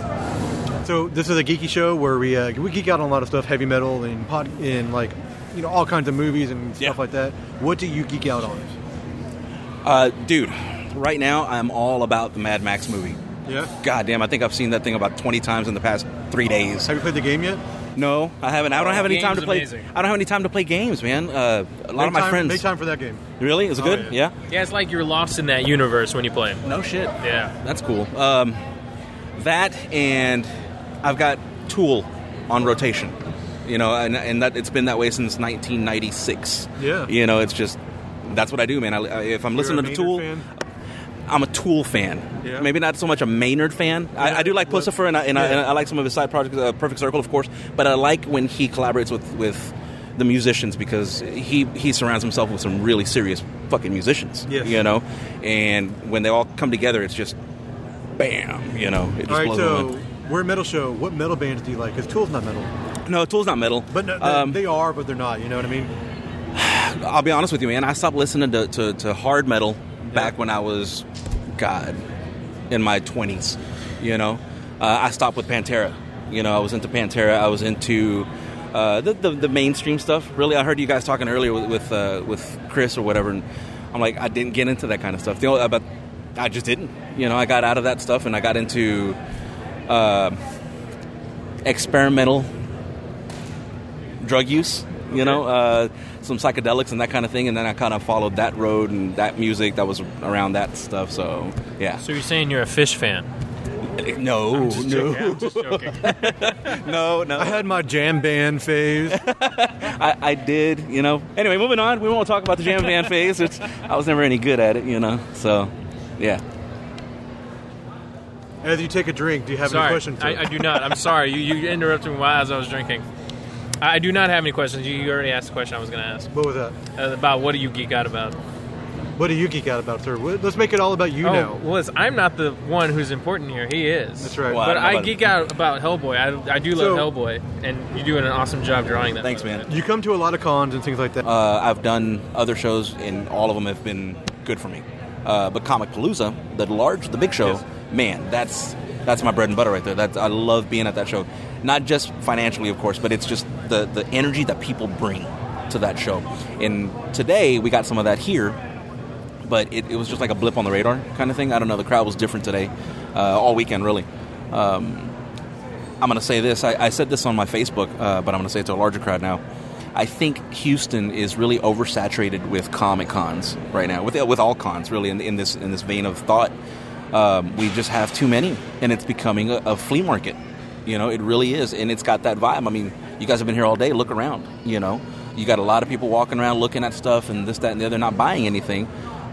D: So this is a geeky show where we geek out on a lot of stuff, heavy metal and like, you know, all kinds of movies and stuff like that. What do you geek out on?
I: Dude, right now I'm all about the Mad Max movie.
D: Yeah.
I: God damn, I think I've seen that thing about 20 times in the past 3 days.
D: Have you played the game yet?
I: No, I haven't. I don't have any time to play.
E: Amazing.
I: I don't have any time to play games, man. A lot of my friends.
D: Make time for that game.
I: Really? Is it good? Yeah.
E: Yeah, it's like you're lost in that universe when you play them.
I: No shit.
E: Yeah.
I: That's cool. That and I've got Tool on rotation. You know, and that it's been that way since 1996.
D: Yeah.
I: You know, it's just that's what I do, man. If I'm listening to Tool,
D: fan?
I: I'm a Tool fan.
D: Yeah.
I: Maybe not so much a Maynard fan. I do like Pussifer, and I like some of his side projects, Perfect Circle, of course. But I like when he collaborates with the musicians because he surrounds himself with some really serious fucking musicians.
D: Yes.
I: You know, and when they all come together, it's just bam. You know, it just
D: All right,
I: blows
D: so
I: my mind.
D: we're a metal show. What metal bands do you like? Because Tool's not metal.
I: No, Tool's not metal.
D: But no, they are, but they're not. You know what I mean?
I: I'll be honest with you, man. I stopped listening to hard metal back when I was, in my 20s. You know, I stopped with Pantera. You know, I was into Pantera. I was into the mainstream stuff. Really, I heard you guys talking earlier with Chris or whatever, and I'm like, I didn't get into that kind of stuff. But I just didn't. You know, I got out of that stuff and I got into experimental drug use. You know, some psychedelics and that kind of thing, and then I kind of followed that road and that music that was around that stuff. So yeah.
E: So you're saying you're a Fish fan?
I: No.
E: I'm just joking.
I: No.
D: I had my jam band phase.
I: I did, Anyway, moving on. We won't talk about the jam band phase. I was never any good at it, So, yeah.
D: As you take a drink, do you have
E: Sorry,
D: any questions?
E: I do not. I'm sorry. You interrupted me as I was drinking. I do not have any questions. You already asked the question I was going to ask.
D: What was that?
E: About what do you geek out about?
D: What do you geek out about, sir? Let's make it all about you now.
E: Well, listen, I'm not the one who's important here. He is.
D: That's right.
I: Well,
E: But I geek out about Hellboy. I do love Hellboy, and you're doing an awesome job drawing that.
I: Thanks, man.
D: You come to a lot of cons and things like that.
I: I've done other shows, and all of them have been good for me. But Comic Palooza, the big show, man, that's my bread and butter right there. I love being at that show. Not just financially, of course, but it's just the energy that people bring to that show. And today, we got some of that here, but it was just like a blip on the radar kind of thing. I don't know, the crowd was different today, all weekend, really. I'm going to say this. I said this on my Facebook, but I'm going to say it to a larger crowd now. I think Houston is really oversaturated with Comic Cons right now, with all cons, really, in this vein of thought. We just have too many, and it's becoming a flea market. It really is, and it's got that vibe. I mean, you guys have been here all day. Look around, You got a lot of people walking around looking at stuff and this, that, and the other, not buying anything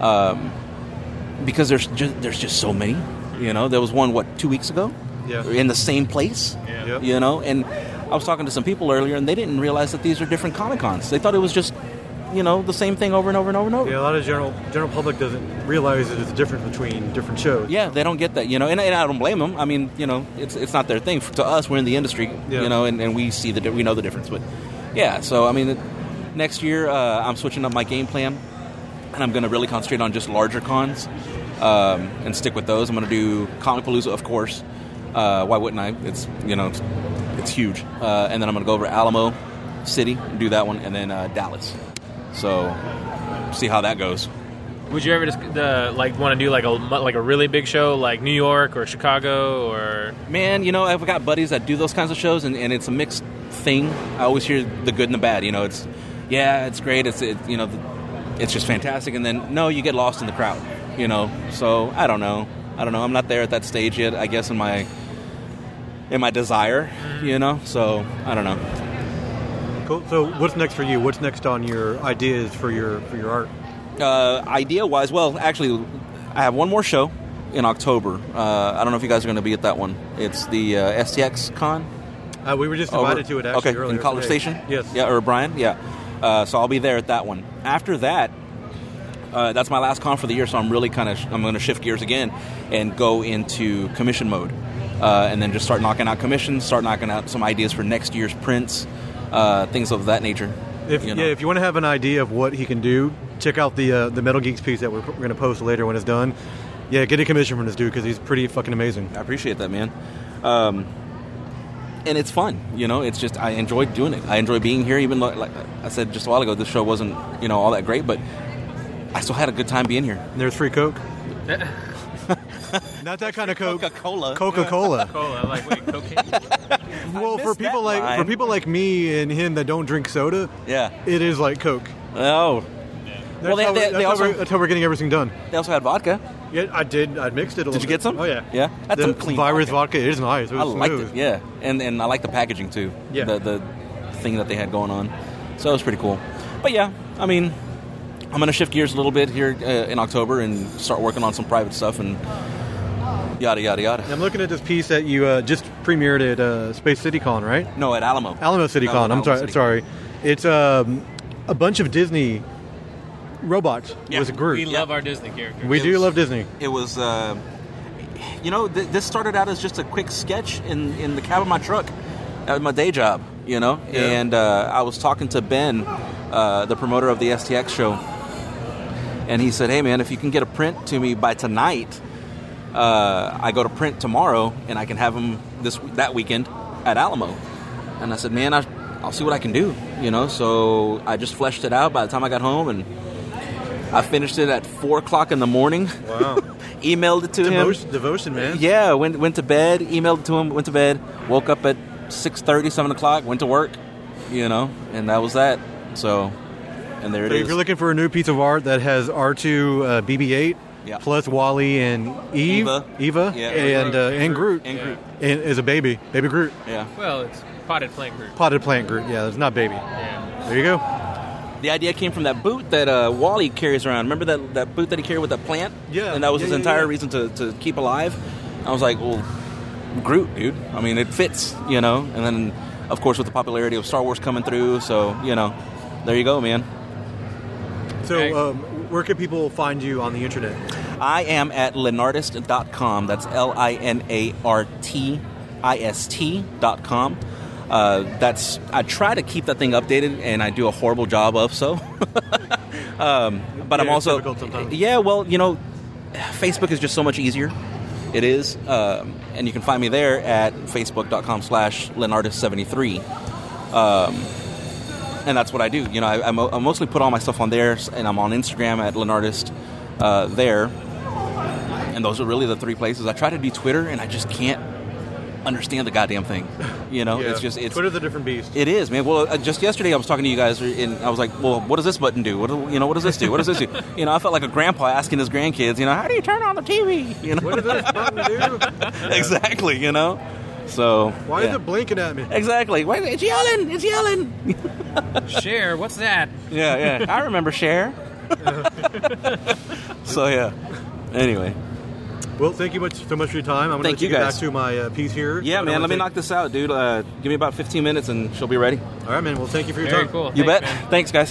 I: because there's just so many. There was one, 2 weeks ago?
D: Yeah.
I: In the same place?
D: Yeah.
I: And I was talking to some people earlier, and they didn't realize that these are different Comic-Cons. They thought it was just the same thing over and over and over and over.
D: Yeah, a lot of general public doesn't realize that there's a difference between different shows.
I: Yeah, they don't get that, and I don't blame them. I mean, it's not their thing. To us, we're in the industry, and we see we know the difference. But yeah, so I mean, next year I'm switching up my game plan, and I'm going to really concentrate on just larger cons and stick with those. I'm going to do Comic Palooza, of course. Why wouldn't I? It's it's huge. And then I'm going to go over to Alamo City, do that one, and then Dallas. So, see how that goes.
E: Would you ever just want to do like a really big show like New York or Chicago or? Man,
I: I've got buddies that do those kinds of shows, and it's a mixed thing. I always hear the good and the bad. It's great. It's just fantastic, and then no, you get lost in the crowd. So I don't know. I'm not there at that stage yet. I guess in my desire. So I don't know.
D: Cool. So what's next for you? What's next on your ideas for your art?
I: Idea-wise, well, actually, I have one more show in October. I don't know if you guys are going to be at that one. It's the STX Con.
D: We were just invited to it, actually, earlier
I: in College
D: today.
I: Station?
D: Yes.
I: Yeah, or Brian? Yeah. So I'll be there at that one. After that, that's my last con for the year, so I'm going to shift gears again and go into commission mode. And then just start knocking out commissions, start knocking out some ideas for next year's prints, things of that nature.
D: If you want to have an idea of what he can do, check out the Metal Geeks piece that we're going to post later when it's done. Yeah, get a commission from this dude because he's pretty fucking amazing.
I: I appreciate that, man. And it's fun, It's just I enjoy doing it. I enjoy being here, even though, like I said just a while ago, this show wasn't all that great, but I still had a good time being here.
D: And there's free Coke. Not that kind of Coke.
I: Coca-Cola.
D: Coca-Cola.
E: Cola, wait, cocaine?
D: Well, for people like me and him that don't drink soda,
I: yeah,
D: it is like Coke.
I: Oh.
D: Well, that's how we're getting everything done.
I: They also had vodka.
D: Yeah, I did. I mixed it a little bit.
I: Did you get some?
D: Oh, yeah.
I: Yeah? That's some clean
D: virus vodka. It is nice. It was
I: I liked
D: smooth.
I: it, yeah. And I like the packaging, too.
D: Yeah.
I: The thing that they had going on. So it was pretty cool. But, yeah, I mean, I'm going to shift gears a little bit here in October and start working on some private stuff and yada, yada, yada.
D: I'm looking at this piece that you just premiered at Space City Con, right?
I: No, at Alamo.
D: Alamo City Con. I'm sorry. It's a bunch of Disney robots.
I: Yeah.
D: It was a group.
E: We love our Disney characters.
D: We do love Disney.
I: It was, this started out as just a quick sketch in the cab of my truck at my day job,
D: Yeah.
I: And I was talking to Ben, the promoter of the STX show, and he said, hey, man, if you can get a print to me by tonight, I go to print tomorrow, and I can have them that weekend at Alamo. And I said, man, I'll see what I can do, So I just fleshed it out by the time I got home, and I finished it at 4 o'clock in the morning.
D: Wow.
I: Emailed it to him.
D: Devotion, man.
I: Yeah, went to bed, emailed it to him, went to bed, woke up at 6:30, 7 o'clock, went to work, and that was that. So, and there it is.
D: If you're looking for a new piece of art that has R2 BB-8,
I: Yeah.
D: Plus Wally and Eva,
I: Yeah.
D: and Groot.
I: And Groot.
D: And is a baby Groot.
I: Yeah.
E: Well, it's potted plant Groot.
D: Potted plant Groot. Yeah, it's not baby.
E: Yeah.
D: There you go.
I: The idea came from that boot that Wally carries around. Remember that boot that he carried with that plant?
D: Yeah.
I: And that was his entire
D: yeah.
I: reason to keep alive? I was like, well, Groot, dude. I mean, it fits, you know? And then, of course, with the popularity of Star Wars coming through, so, you know, there you go, man.
D: So, where can people find you on the internet?
I: I am at linartist.com. That's LINARTIST.com. I try to keep that thing updated, and I do a horrible job of so. But I'm also
D: difficult sometimes.
I: Yeah, well, you know, Facebook is just so much easier. It is, and you can find me there at facebook.com/linartist73. And that's what I do. You know, I mostly put all my stuff on there, and I'm on Instagram at linartist there. And those are really the three places. I try to do Twitter, and I just can't understand the goddamn thing. You know, it's
D: Twitter's a different beast.
I: It is, man. Well, just yesterday I was talking to you guys, and I was like, "Well, what does this button do? What does this do? What does this do?" You know, I felt like a grandpa asking his grandkids, you know, "How do you turn on the TV?" You know,
D: What does this button do?
I: exactly. You know, so
D: Why is it blinking at me?
I: Exactly. Wait, it's yelling. It's yelling.
E: Cher, what's that?
I: Yeah. I remember Cher. So yeah. Anyway.
D: Well, thank you so much for your time. I'm going to
I: Thank you
D: get
I: guys.
D: back to my piece here.
I: Yeah, man. Let me knock this out, dude. Give me about 15 minutes, and she'll be ready.
D: All right, man. Well, thank you for your
E: Very
D: time.
E: cool.
I: You
E: Thanks,
I: bet.
E: man.
I: Thanks, guys.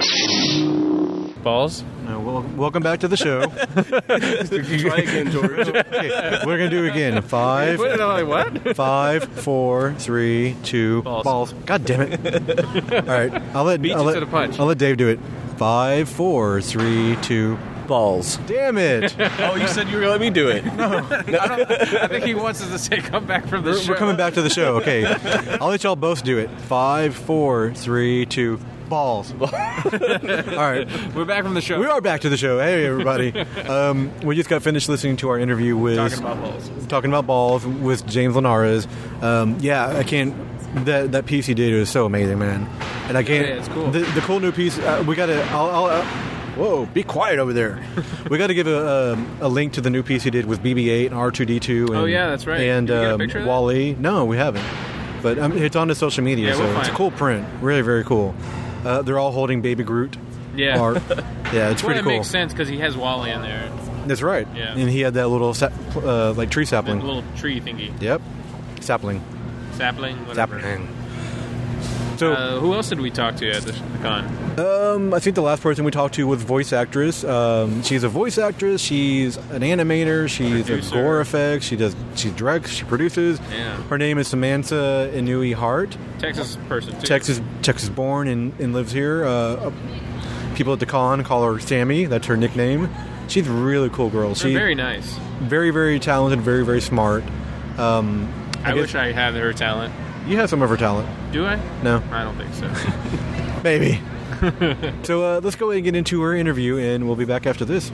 E: Balls.
D: Welcome back to the show.
F: Try again, George.
D: Okay, we're going to do it again. 5,
E: What? Like, what?
D: 5, 4, 3, 2,
E: Balls.
D: God damn it. All right. I'll let
E: Beat you to the punch.
D: I'll let Dave do it. 5, 4, 3, 2,
B: Balls.
D: damn it.
F: Oh, you said you were going to let me do it.
E: I think he wants us to say come back from the show.
D: We're coming back to the show. Okay. I'll let y'all both do it. 5, 4, 3, 2, balls. All right.
E: We're back from the show.
D: We are back to the show. Hey, everybody. We just got finished listening to our interview with...
E: Talking about balls.
D: with James Linares. Yeah, I can't... That piece he did was so amazing, man. And I can't...
E: Yeah, it's cool.
D: The cool new piece... we got to... Whoa, be quiet over there. We got to give a link to the new piece he did with BB-8 and R2-D2. And,
E: Oh, yeah, that's right.
D: And
E: Did we get a picture of that?
D: Wall-E. No, we haven't. But it's on his social media,
E: Yeah,
D: so
E: we'll
D: it's a
E: find
D: cool print. Really, very cool. They're all holding Baby Groot.
E: Yeah.
D: Art. Yeah, it's
E: Well,
D: pretty
E: it
D: cool.
E: makes sense because he has Wally in there.
D: That's right.
E: Yeah.
D: And he had that little like tree
E: That
D: sapling.
E: little tree thingy.
D: Yep. Sapling.
E: Sapling, whatever.
D: Sapling. So,
E: Who else did we talk to at the con?
D: I think the last person we talked to was voice actress. She's a voice actress. She's an animator. She's
E: Producer.
D: a gore effects. She directs. She produces.
E: Yeah.
D: Her name is Samantha Inui Hart.
E: Texas person, too.
D: Texas born and lives here. People at the con call her Sammy. That's her nickname. She's a really cool girl.
E: They're very nice.
D: Very, very talented. Very, very smart.
E: I wish I had her talent.
D: You have some of her talent.
E: Do I?
D: No.
E: I don't think so.
D: Maybe. So let's go ahead and get into her interview, and we'll be back after this.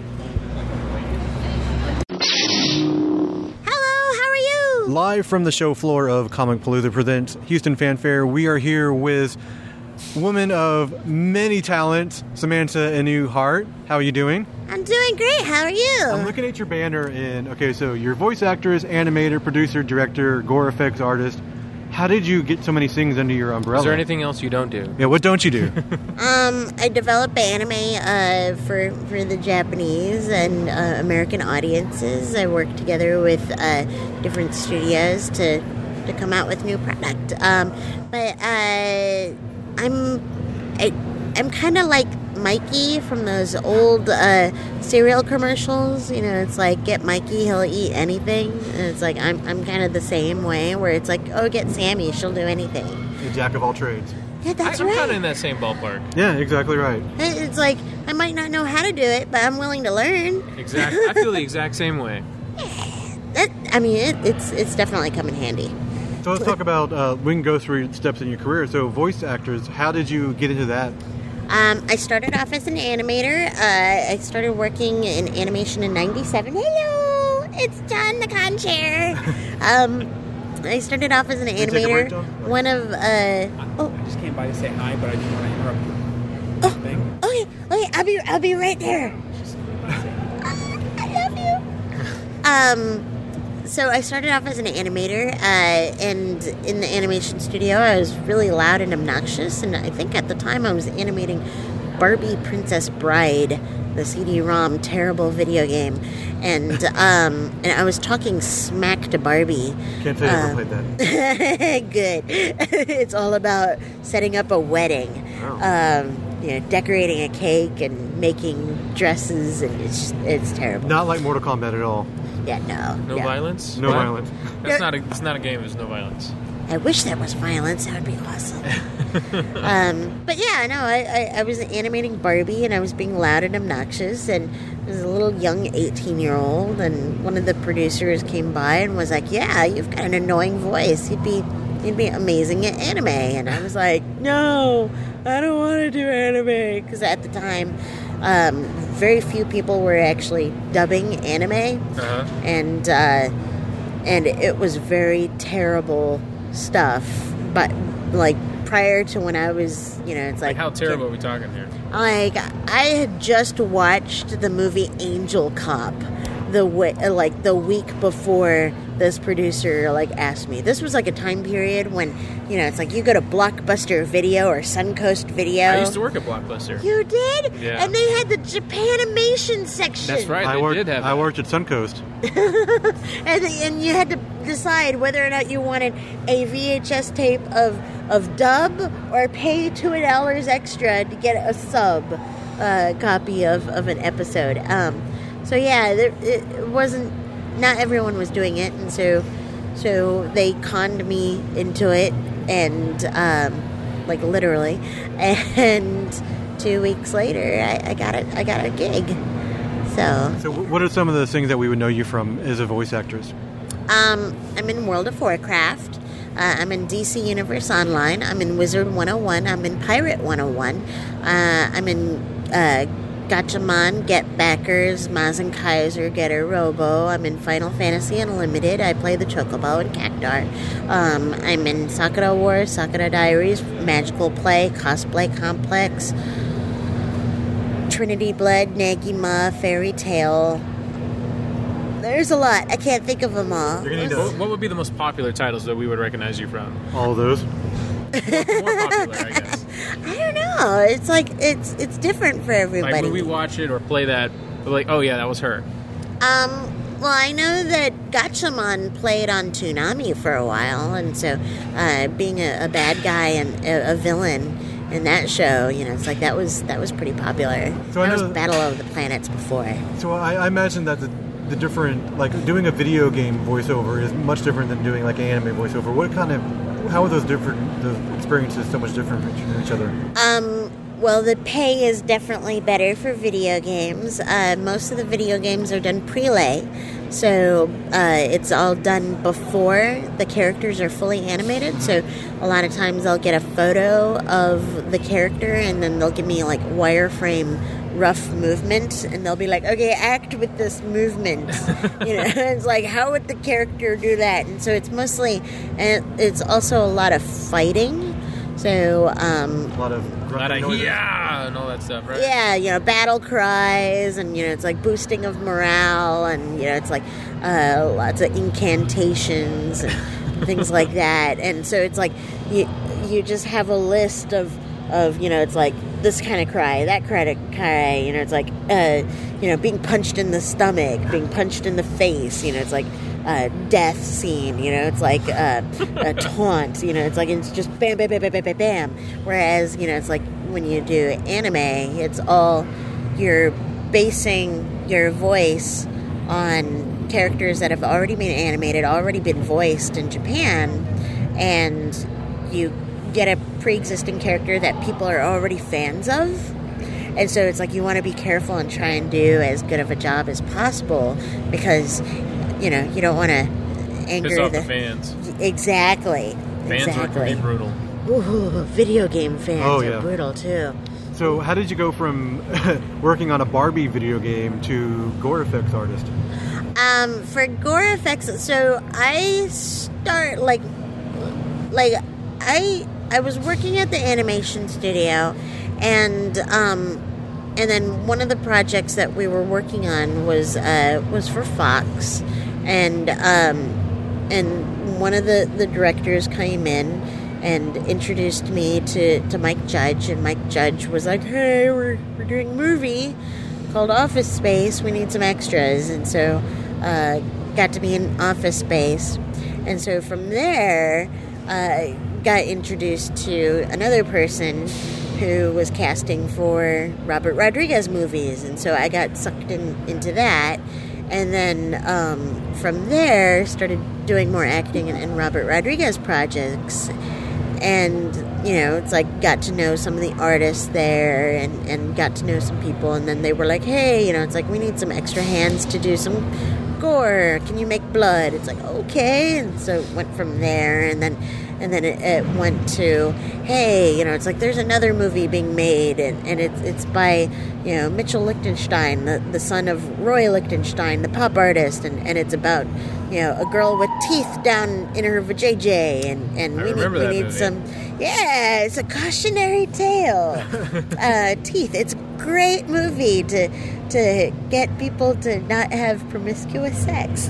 J: Hello, how are you?
D: Live from the show floor of Comic Palooza presents Houston Fanfare, we are here with woman of many talents, Samantha Inu Hart. How are you doing?
J: I'm doing great. How are you?
D: I'm looking at your banner, and okay, so you're voice actress, animator, producer, director, gore effects artist. How did you get so many things under your umbrella?
E: Is there anything else you don't do?
D: Yeah, what don't you do?
J: I develop anime for the Japanese and American audiences. I work together with different studios to come out with new product. But I'm kind of like Mikey from those old cereal commercials. You know, it's like, get Mikey, he'll eat anything. And it's like, I'm kind of the same way, where it's like, oh, get Sammy, she'll do anything.
D: The jack of all trades.
J: Yeah, that's
E: I'm
J: right.
E: kind of in that same ballpark.
D: Yeah, exactly right.
J: It's like, I might not know how to do it, but I'm willing to learn.
E: Exactly. I feel the exact same way.
J: It's definitely come in handy.
D: So let's talk about, we can go through steps in your career. So voice actors, how did you get into that?
J: I started off as an animator. I started working in animation in '97. Hello, it's John the Con Chair. I started off as an animator. One of
K: I just came by to say hi, but I didn't want to interrupt you.
J: Okay, I'll be right there. So I started off as an animator, and in the animation studio, I was really loud and obnoxious. And I think at the time I was animating Barbie Princess Bride, the CD-ROM terrible video game, and I was talking smack to Barbie.
D: Can't say I ever played that.
J: Good. It's all about setting up a wedding, decorating a cake and making dresses, and it's terrible.
D: Not like Mortal Kombat at all.
J: Yeah, no.
E: No violence?
D: No violence.
E: It's not a game. There's no violence.
J: I wish there was violence. That would be awesome. But yeah, no, I was animating Barbie, and I was being loud and obnoxious, and I was a little young 18-year-old, and one of the producers came by and was like, "Yeah, you've got an annoying voice. You'd be amazing at anime." And I was like, "No, I don't want to do anime," because at the time, very few people were actually dubbing anime, and it was very terrible stuff. But like prior to when I was, it's like
E: how terrible are we talking here?
J: Like I had just watched the movie Angel Cop the week before this producer asked me. This was a time period when it's like you go to Blockbuster Video or Suncoast Video.
E: I used to work at Blockbuster.
J: You did?
E: Yeah.
J: And they had the Japanimation section.
E: That's right.
D: I worked at Suncoast.
J: and you had to decide whether or not you wanted a VHS tape of dub or pay $2 extra to get a sub copy of an episode. So yeah, it wasn't. Not everyone was doing it, and so they conned me into it, and literally. And 2 weeks later, I got a gig. So
D: what are some of the things that we would know you from as a voice actress?
J: I'm in World of Warcraft. I'm in DC Universe Online. I'm in Wizard 101. I'm in Pirate 101. I'm in Gatchaman, Get Backers, Mazen Kaiser, Getter Robo. I'm in Final Fantasy Unlimited. I play the Chocobo and Cactar. I'm in Sakura Wars, Sakura Diaries, Magical Play, Cosplay Complex, Trinity Blood, Nagima, Fairy Tale. There's a lot. I can't think of them all.
E: What would be the most popular titles that we would recognize you from?
D: All of those.
E: More popular, I guess.
J: I don't know. It's it's different for everybody.
E: Like when we watch it or play that, we're like, oh yeah, that was her.
J: Well, I know that Gatchaman played on Toonami for a while, and so being a bad guy and a villain in that show, it's like that was pretty popular.
D: So
J: that was Battle of the Planets before.
D: So I imagine that the different, doing a video game voiceover is much different than doing an anime voiceover. How are those experiences so much different from each other?
J: Well, the pay is definitely better for video games. Most of the video games are done prelay, so it's all done before the characters are fully animated. So a lot of times I'll get a photo of the character, and then they'll give me wireframe rough movement, and they'll be like, okay, act with this movement. It's like, how would the character do that? And so it's mostly, and it's also a lot of fighting. So
D: a lot of
E: yeah and all that stuff, right?
J: Yeah, battle cries, and it's like boosting of morale, and it's like lots of incantations and things like that. And so it's like you just have a list of it's like this kind of cry, that kind of cry, it's like being punched in the stomach, being punched in the face, it's like death scene, it's like a taunt, it's like it's just bam, bam, bam, bam, bam, bam, bam. Whereas, it's like when you do anime, it's all, you're basing your voice on characters that have already been animated, already been voiced in Japan, and you get a pre-existing character that people are already fans of. And so it's like you want to be careful and try and do as good of a job as possible, because you don't want to anger
E: piss off the fans.
J: Exactly.
E: Fans can be brutal.
J: Ooh, video game fans
D: are
J: brutal too.
D: So how did you go from working on a Barbie video game to gore effects artist?
J: For gore effects, so I start I was working at the animation studio, and then one of the projects that we were working on was for Fox, and one of the directors came in and introduced me to Mike Judge, and Mike Judge was like, "Hey, we're doing a movie called Office Space. We need some extras," and so got to be in Office Space, and so from there got introduced to another person who was casting for Robert Rodriguez movies, and so I got sucked into that, and then from there started doing more acting in Robert Rodriguez projects, and it's like got to know some of the artists there, and got to know some people, and then they were like, hey, it's like we need some extra hands to do some gore. Can you make blood? It's like, okay, and so it went from there, and then it went to, hey, it's like there's another movie being made, and it's by, Mitchell Lichtenstein, the son of Roy Lichtenstein, the pop artist, and it's about, a girl with teeth down in her vajayjay, and we need some, yeah, it's a cautionary tale. Teeth. It's a great movie to get people to not have promiscuous sex.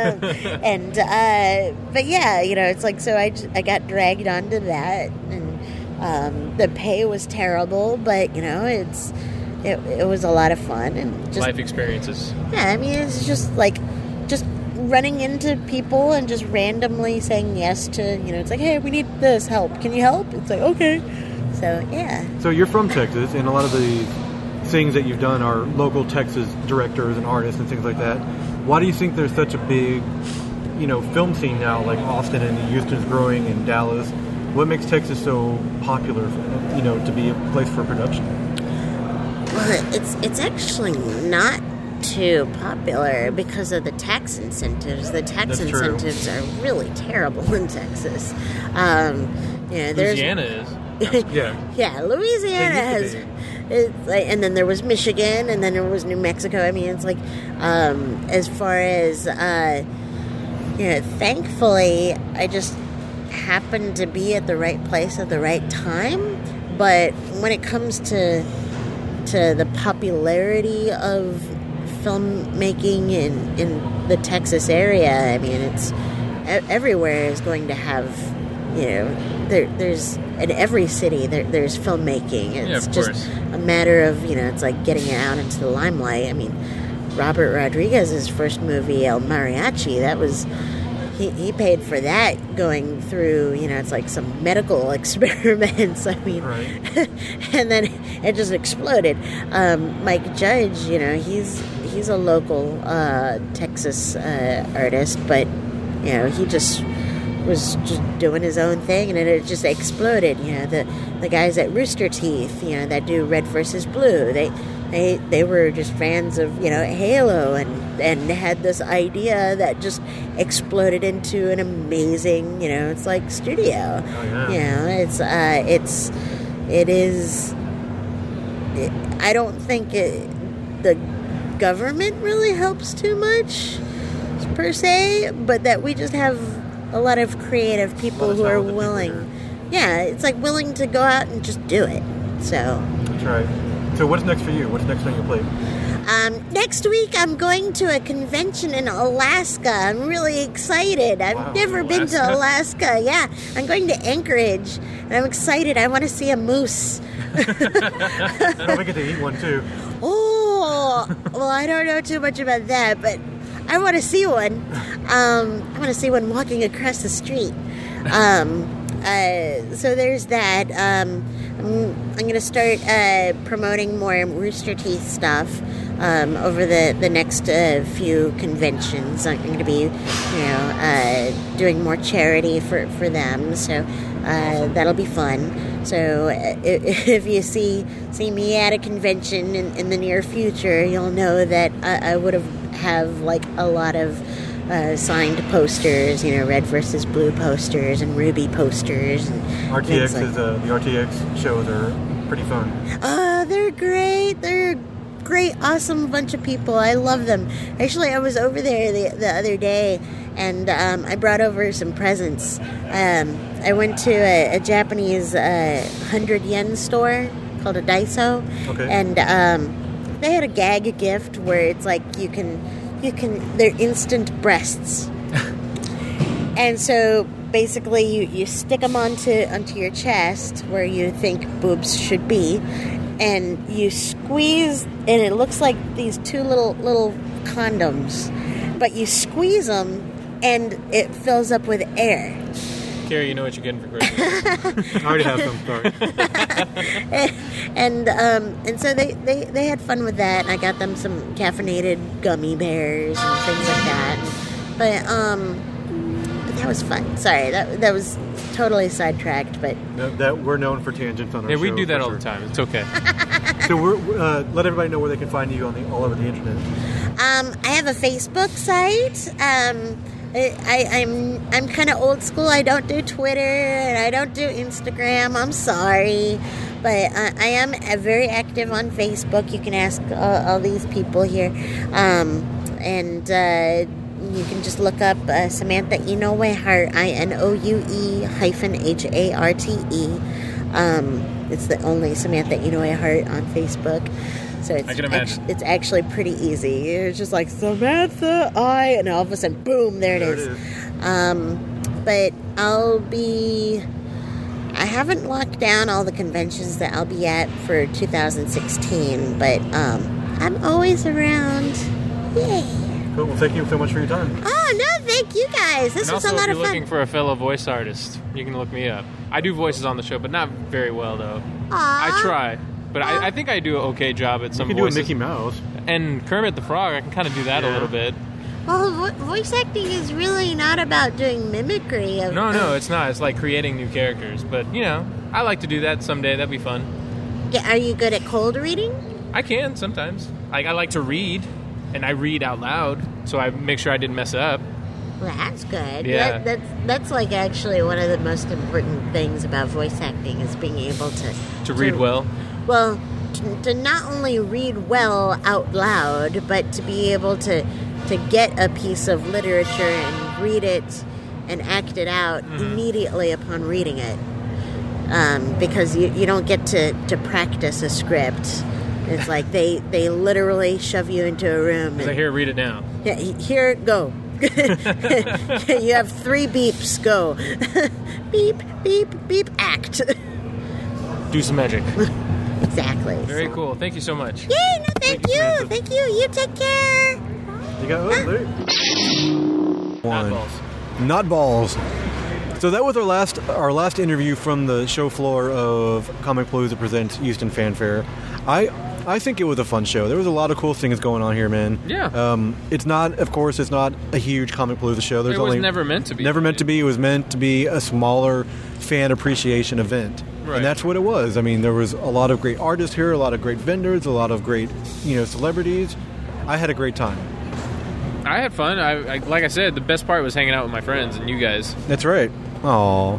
J: But yeah, it's like, so I got dragged onto that, and the pay was terrible, but it was a lot of fun, and just
E: life experiences. Yeah,
J: I mean, it's just like running into people and just randomly saying yes to, it's like, hey, we need this help. Can you help? It's like, okay. So yeah.
D: So you're from Texas, and a lot of the things that you've done are local Texas directors and artists and things like that. Why do you think there's such a big, film scene now, like Austin and Houston's growing, and Dallas? What makes Texas so popular, to be a place for production?
J: Well, it's actually not too popular because of the tax incentives. The tax incentives are really terrible in Texas.
E: Louisiana is.
J: Yeah, Louisiana has. It's like, and then there was Michigan, and then there was New Mexico. I mean, it's like, as far as, thankfully, I just happened to be at the right place at the right time. But when it comes to the popularity of filmmaking in the Texas area, I mean, it's everywhere is going to have, there's in every city there's filmmaking. It's just a matter of, it's like getting it out into the limelight. I mean, Robert Rodriguez's first movie, El Mariachi, that was, he paid for that going through, it's like some medical experiments. I mean, right. And then it just exploded. Mike Judge, he's a local Texas artist, but he just was just doing his own thing, and it just exploded. The guys at Rooster Teeth, that do Red versus Blue, they were just fans of Halo, and had this idea that just exploded into an amazing it's like studio. Oh, yeah. It is. I don't think the government really helps too much per se, but that we just have a lot of creative people who are willing. Yeah, it's like willing to go out and just do it. So.
D: That's right. So what's next for you? What's next on your plate?
J: Next week I'm going to a convention in Alaska. I'm really excited. I've never been to Alaska. Yeah, I'm going to Anchorage, and I'm excited. I want to see a moose.
D: I don't get to eat one too.
J: Oh, well, I don't know too much about that, but I want to see one. I want to see one walking across the street. So there's that. I'm going to start promoting more Rooster Teeth stuff over the next few conventions. I'm going to be, doing more charity for them. So that'll be fun. So if you see me at a convention in the near future, you'll know that I would have like a lot of signed posters, Red versus Blue posters and Ruby posters. And
D: RTX the RTX shows are pretty fun.
J: They're great. They're great, awesome bunch of people. I love them. Actually, I was over there the other day, and I brought over some presents. I went to a Japanese 100 yen store called a Daiso, and they had a gag gift where it's like you can they're instant breasts. And so basically you stick them onto your chest where you think boobs should be, and you squeeze, and it looks like these two little condoms, but you squeeze them and it fills up with air.
E: Carrie, you know what you're getting for Christmas.
D: I already have some, sorry.
J: and so they had fun with that, and I got them some caffeinated gummy bears and things like that. But that was fun. Sorry, that was totally sidetracked, but
D: that we're known for tangents on our show.
E: Yeah, we do that all the time. It's okay.
D: So let everybody know where they can find you all over the internet.
J: I have a Facebook site. I'm kind of old school. I don't do Twitter and I don't do Instagram. I'm sorry, but I am very active on Facebook. You can ask all these people here, and you can just look up Samantha Inoue Harte, INOUE-HARTE. It's the only Samantha Inoue Harte on Facebook. So
E: I can imagine.
J: It's actually pretty easy. It's just like Samantha and all of a sudden, boom, there it is. But I haven't locked down all the conventions that I'll be at for 2016, but I'm always around. Yay.
D: Cool. Well, thank you so much for your time.
J: Oh, no, thank you guys. This was a lot of fun.
E: If you're looking for a fellow voice artist, you can look me up. I do voices on the show, but not very well, though.
J: Aww.
E: I try. But I think I do an okay job at some voices.
D: You can do a Mickey Mouse.
E: And Kermit the Frog, I can kind of do that a little bit.
J: Well, voice acting is really not about doing mimicry.
E: No, it's not. It's like creating new characters. But, I like to do that someday. That'd be fun.
J: Yeah, are you good at cold reading?
E: I can, sometimes. I like to read, and I read out loud, so I make sure I didn't mess up.
J: Well, that's good.
E: Yeah.
J: That's like actually one of the most important things about voice acting is being able to
E: read well.
J: Well, to not only read well out loud, but to be able to get a piece of literature and read it and act it out immediately upon reading it. Because you don't get to practice a script. It's like they literally shove you into a room.
E: And here, read it now.
J: Yeah, here, go. You have 3 beeps, go. Beep, beep, beep, act.
E: Do some magic.
J: Exactly.
E: Very cool. Thank you so much.
J: Yay, no, thank you. Thank you. You take care.
D: You got there.
E: Not balls.
D: Not balls. So that was our last interview from the show floor of Comicpalooza Presents Houston Fanfare. I think it was a fun show. There was a lot of cool things going on here, man.
E: Yeah.
D: It's not a huge Comicpalooza show.
E: It was never meant to be.
D: Never meant to be. It was meant to be a smaller fan appreciation event.
E: Right.
D: And that's what it was. I mean, there was a lot of great artists here, a lot of great vendors, a lot of great, celebrities. I had a great time.
E: I had fun. I like I said, the best part was hanging out with my friends and you guys.
D: That's right. Aw,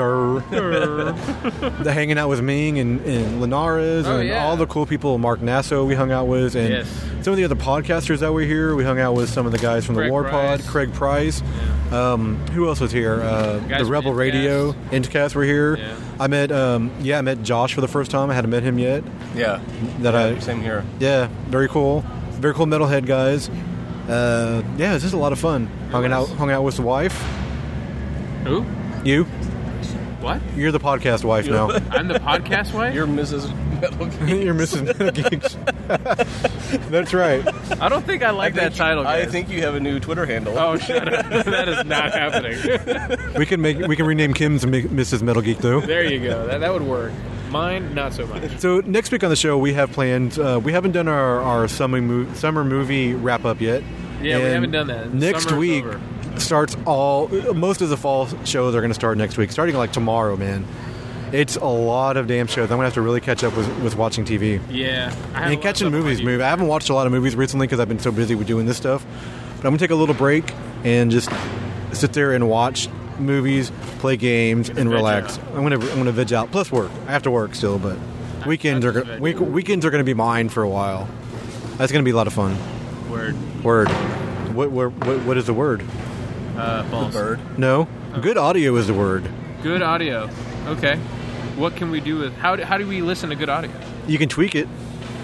D: the hanging out with Ming and Linares and all the cool people, Mark Nasso we hung out with, and some of the other podcasters that were here. We hung out with some of the guys from the War Pod, Craig Price. Yeah. Who else was here? The Rebel Radio, Intcast were here. Yeah. I met Josh for the first time. I hadn't met him yet.
F: Yeah. Same here.
D: Yeah, very cool. Very cool metalhead guys. It's just a lot of fun. Hung out with the wife.
E: Who?
D: You.
E: What?
D: You're the podcast wife now.
E: I'm the podcast wife?
F: You're Mrs. Metal Geeks.
D: You're Mrs. Metal Geeks. That's right.
E: I don't think I like that title, guys.
F: I think you have a new Twitter handle.
E: Oh, shut up. That is not happening.
D: We can rename Kim's Mrs. Metal Geek, though.
E: There you go. That would work. Mine, not so much.
D: So next week on the show, we have planned. We haven't done our summer movie wrap up yet.
E: Yeah, we haven't done that.
D: Next week starts most of the fall shows are going to start next week, starting like tomorrow, man. It's a lot of damn shows. I'm going to have to really catch up with watching TV.
E: Yeah.
D: And catching movies. I haven't watched a lot of movies recently because I've been so busy with doing this stuff. But I'm going to take a little break and just sit there and watch movies, play games, and relax. I'm going to veg out. Plus work. I have to work still, but weekends are going to be mine for a while. That's going to be a lot of fun. Word. What is the word?
E: False.
F: The bird.
D: No. Good audio is the word.
E: Good audio. Okay. What can we do with how do we listen to good audio?
D: You can tweak it.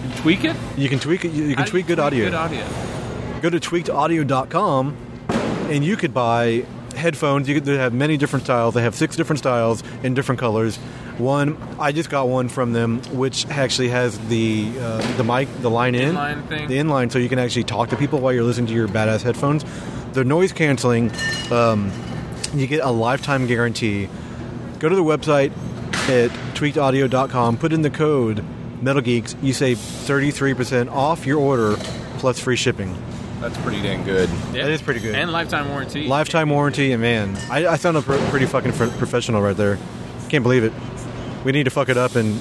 E: Tweak it?
D: You can tweak it. You can tweak good audio.
E: Good audio.
D: Go to tweakedaudio.com and you could buy headphones. They have many different styles. They have 6 different styles in different colors. I just got one from them, which actually has the mic, the line in, the inline, so you can actually talk to people while you're listening to your badass headphones. They're noise canceling. You get a lifetime guarantee. Go to the website at tweakedaudio.com. Put in the code Metal Geeks. You save 33% off your order plus free shipping.
F: That's pretty dang good.
E: Yeah.
D: That is pretty good.
E: And lifetime warranty.
D: Lifetime warranty, and man, I sound pretty fucking professional right there. Can't believe it. We need to fuck it up and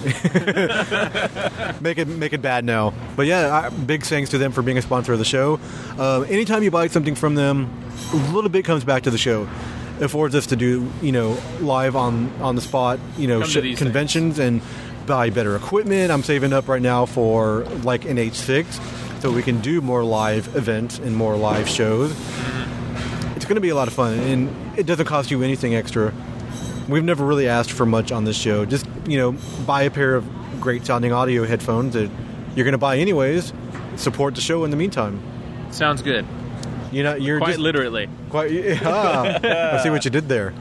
D: make it bad now. But yeah, big thanks to them for being a sponsor of the show. Anytime you buy something from them, a little bit comes back to the show. It affords us to do, live on the spot, conventions and buy better equipment. I'm saving up right now for like an H6, so we can do more live events and more live shows. It's going to be a lot of fun, and it doesn't cost you anything extra. We've never really asked for much on this show. Just, buy a pair of great sounding audio headphones that you're going to buy anyways. Support the show in the meantime.
E: Sounds good.
D: You're
E: quite
D: just,
E: literally.
D: I see what you did there.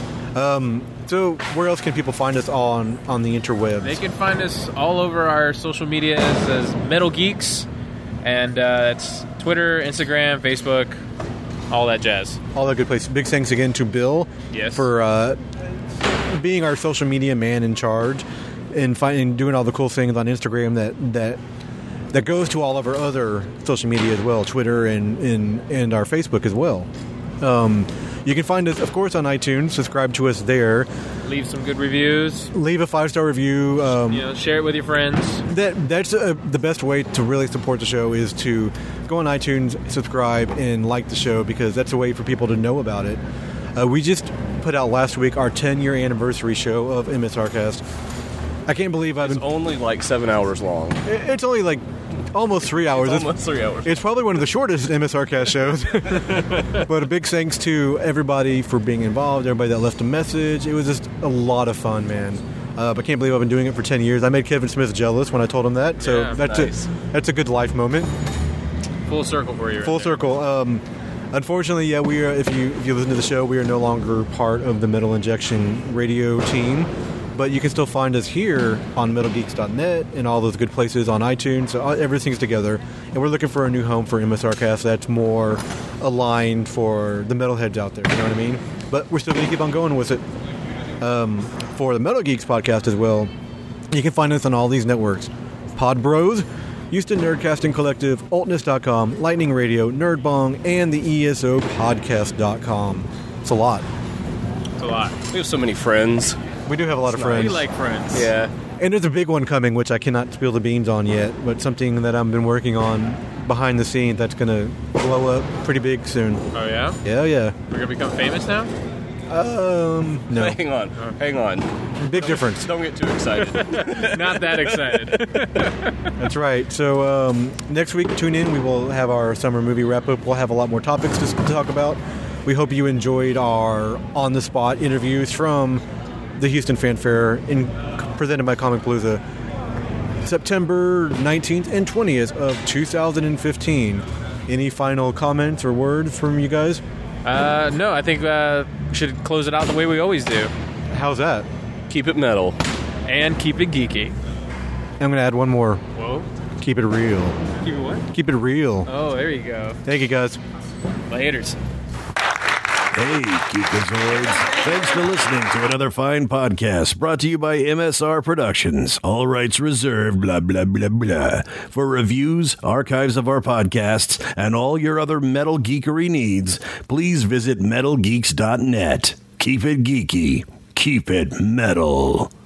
D: So where else can people find us on the interwebs?
E: They can find us all over our social medias as Metal Geeks, and it's Twitter, Instagram, Facebook, all that jazz.
D: All that good place. Big thanks again to Bill for being our social media man in charge and doing all the cool things on Instagram that goes to all of our other social media as well, Twitter and our Facebook as well. You can find us, of course, on iTunes. Subscribe to us there.
E: Leave some good reviews.
D: Leave a 5-star review.
E: Share it with your friends.
D: That's the best way to really support the show is to go on iTunes, subscribe, and like the show, because that's a way for people to know about it. We just put out last week our 10-year anniversary show of MSRcast. I can't believe
F: It's only like 7 hours long.
D: It's only like almost 3 hours.
F: It's almost 3 hours.
D: It's probably one of the shortest MSRcast shows. But a big thanks to everybody for being involved, everybody that left a message. It was just a lot of fun, man. I can't believe I've been doing it for 10 years. I made Kevin Smith jealous when I told him that. So that's a good life moment.
E: Full circle for you.
D: Full circle. Unfortunately, we are. If you listen to the show, we are no longer part of the Metal Injection radio team. But you can still find us here on MetalGeeks.net and all those good places on iTunes. So everything's together. And we're looking for a new home for MSRcast that's more aligned for the metalheads out there. You know what I mean? But we're still going to keep on going with it. For the Metal Geeks podcast as well, you can find us on all these networks. Pod Bros, Houston Nerdcasting Collective, Altness.com, Lightning Radio, Nerdbong, and the ESO Podcast.com. It's a lot.
E: It's a lot.
F: We have so many friends.
D: We do have a lot of friends.
E: We like friends.
F: Yeah.
D: And there's a big one coming, which I cannot spill the beans on yet, but something that I've been working on behind the scenes that's going to blow up pretty big soon.
E: Oh, yeah?
D: Yeah.
E: We're going to become famous now?
D: No.
F: Hang on.
D: Big difference.
F: Don't get too excited.
E: Not that excited.
D: That's right. So next week, tune in. We will have our summer movie wrap-up. We'll have a lot more topics to talk about. We hope you enjoyed our on-the-spot interviews from the Houston Fan Fair presented by Comic Palooza, September 19th and 20th of 2015. Any final comments or words from you guys?
E: No, I think we should close it out the way we always do.
D: How's that?
F: Keep it metal.
E: And keep it geeky.
D: I'm going to add one more.
E: Whoa.
D: Keep it real.
E: Keep it what?
D: Keep it real.
E: Oh, there you go.
D: Thank you, guys.
E: Laters.
A: Hey, Geekazoids. Thanks for listening to another fine podcast brought to you by MSR Productions. All rights reserved, blah, blah, blah, blah. For reviews, archives of our podcasts, and all your other metal geekery needs, please visit metalgeeks.net. Keep it geeky. Keep it metal.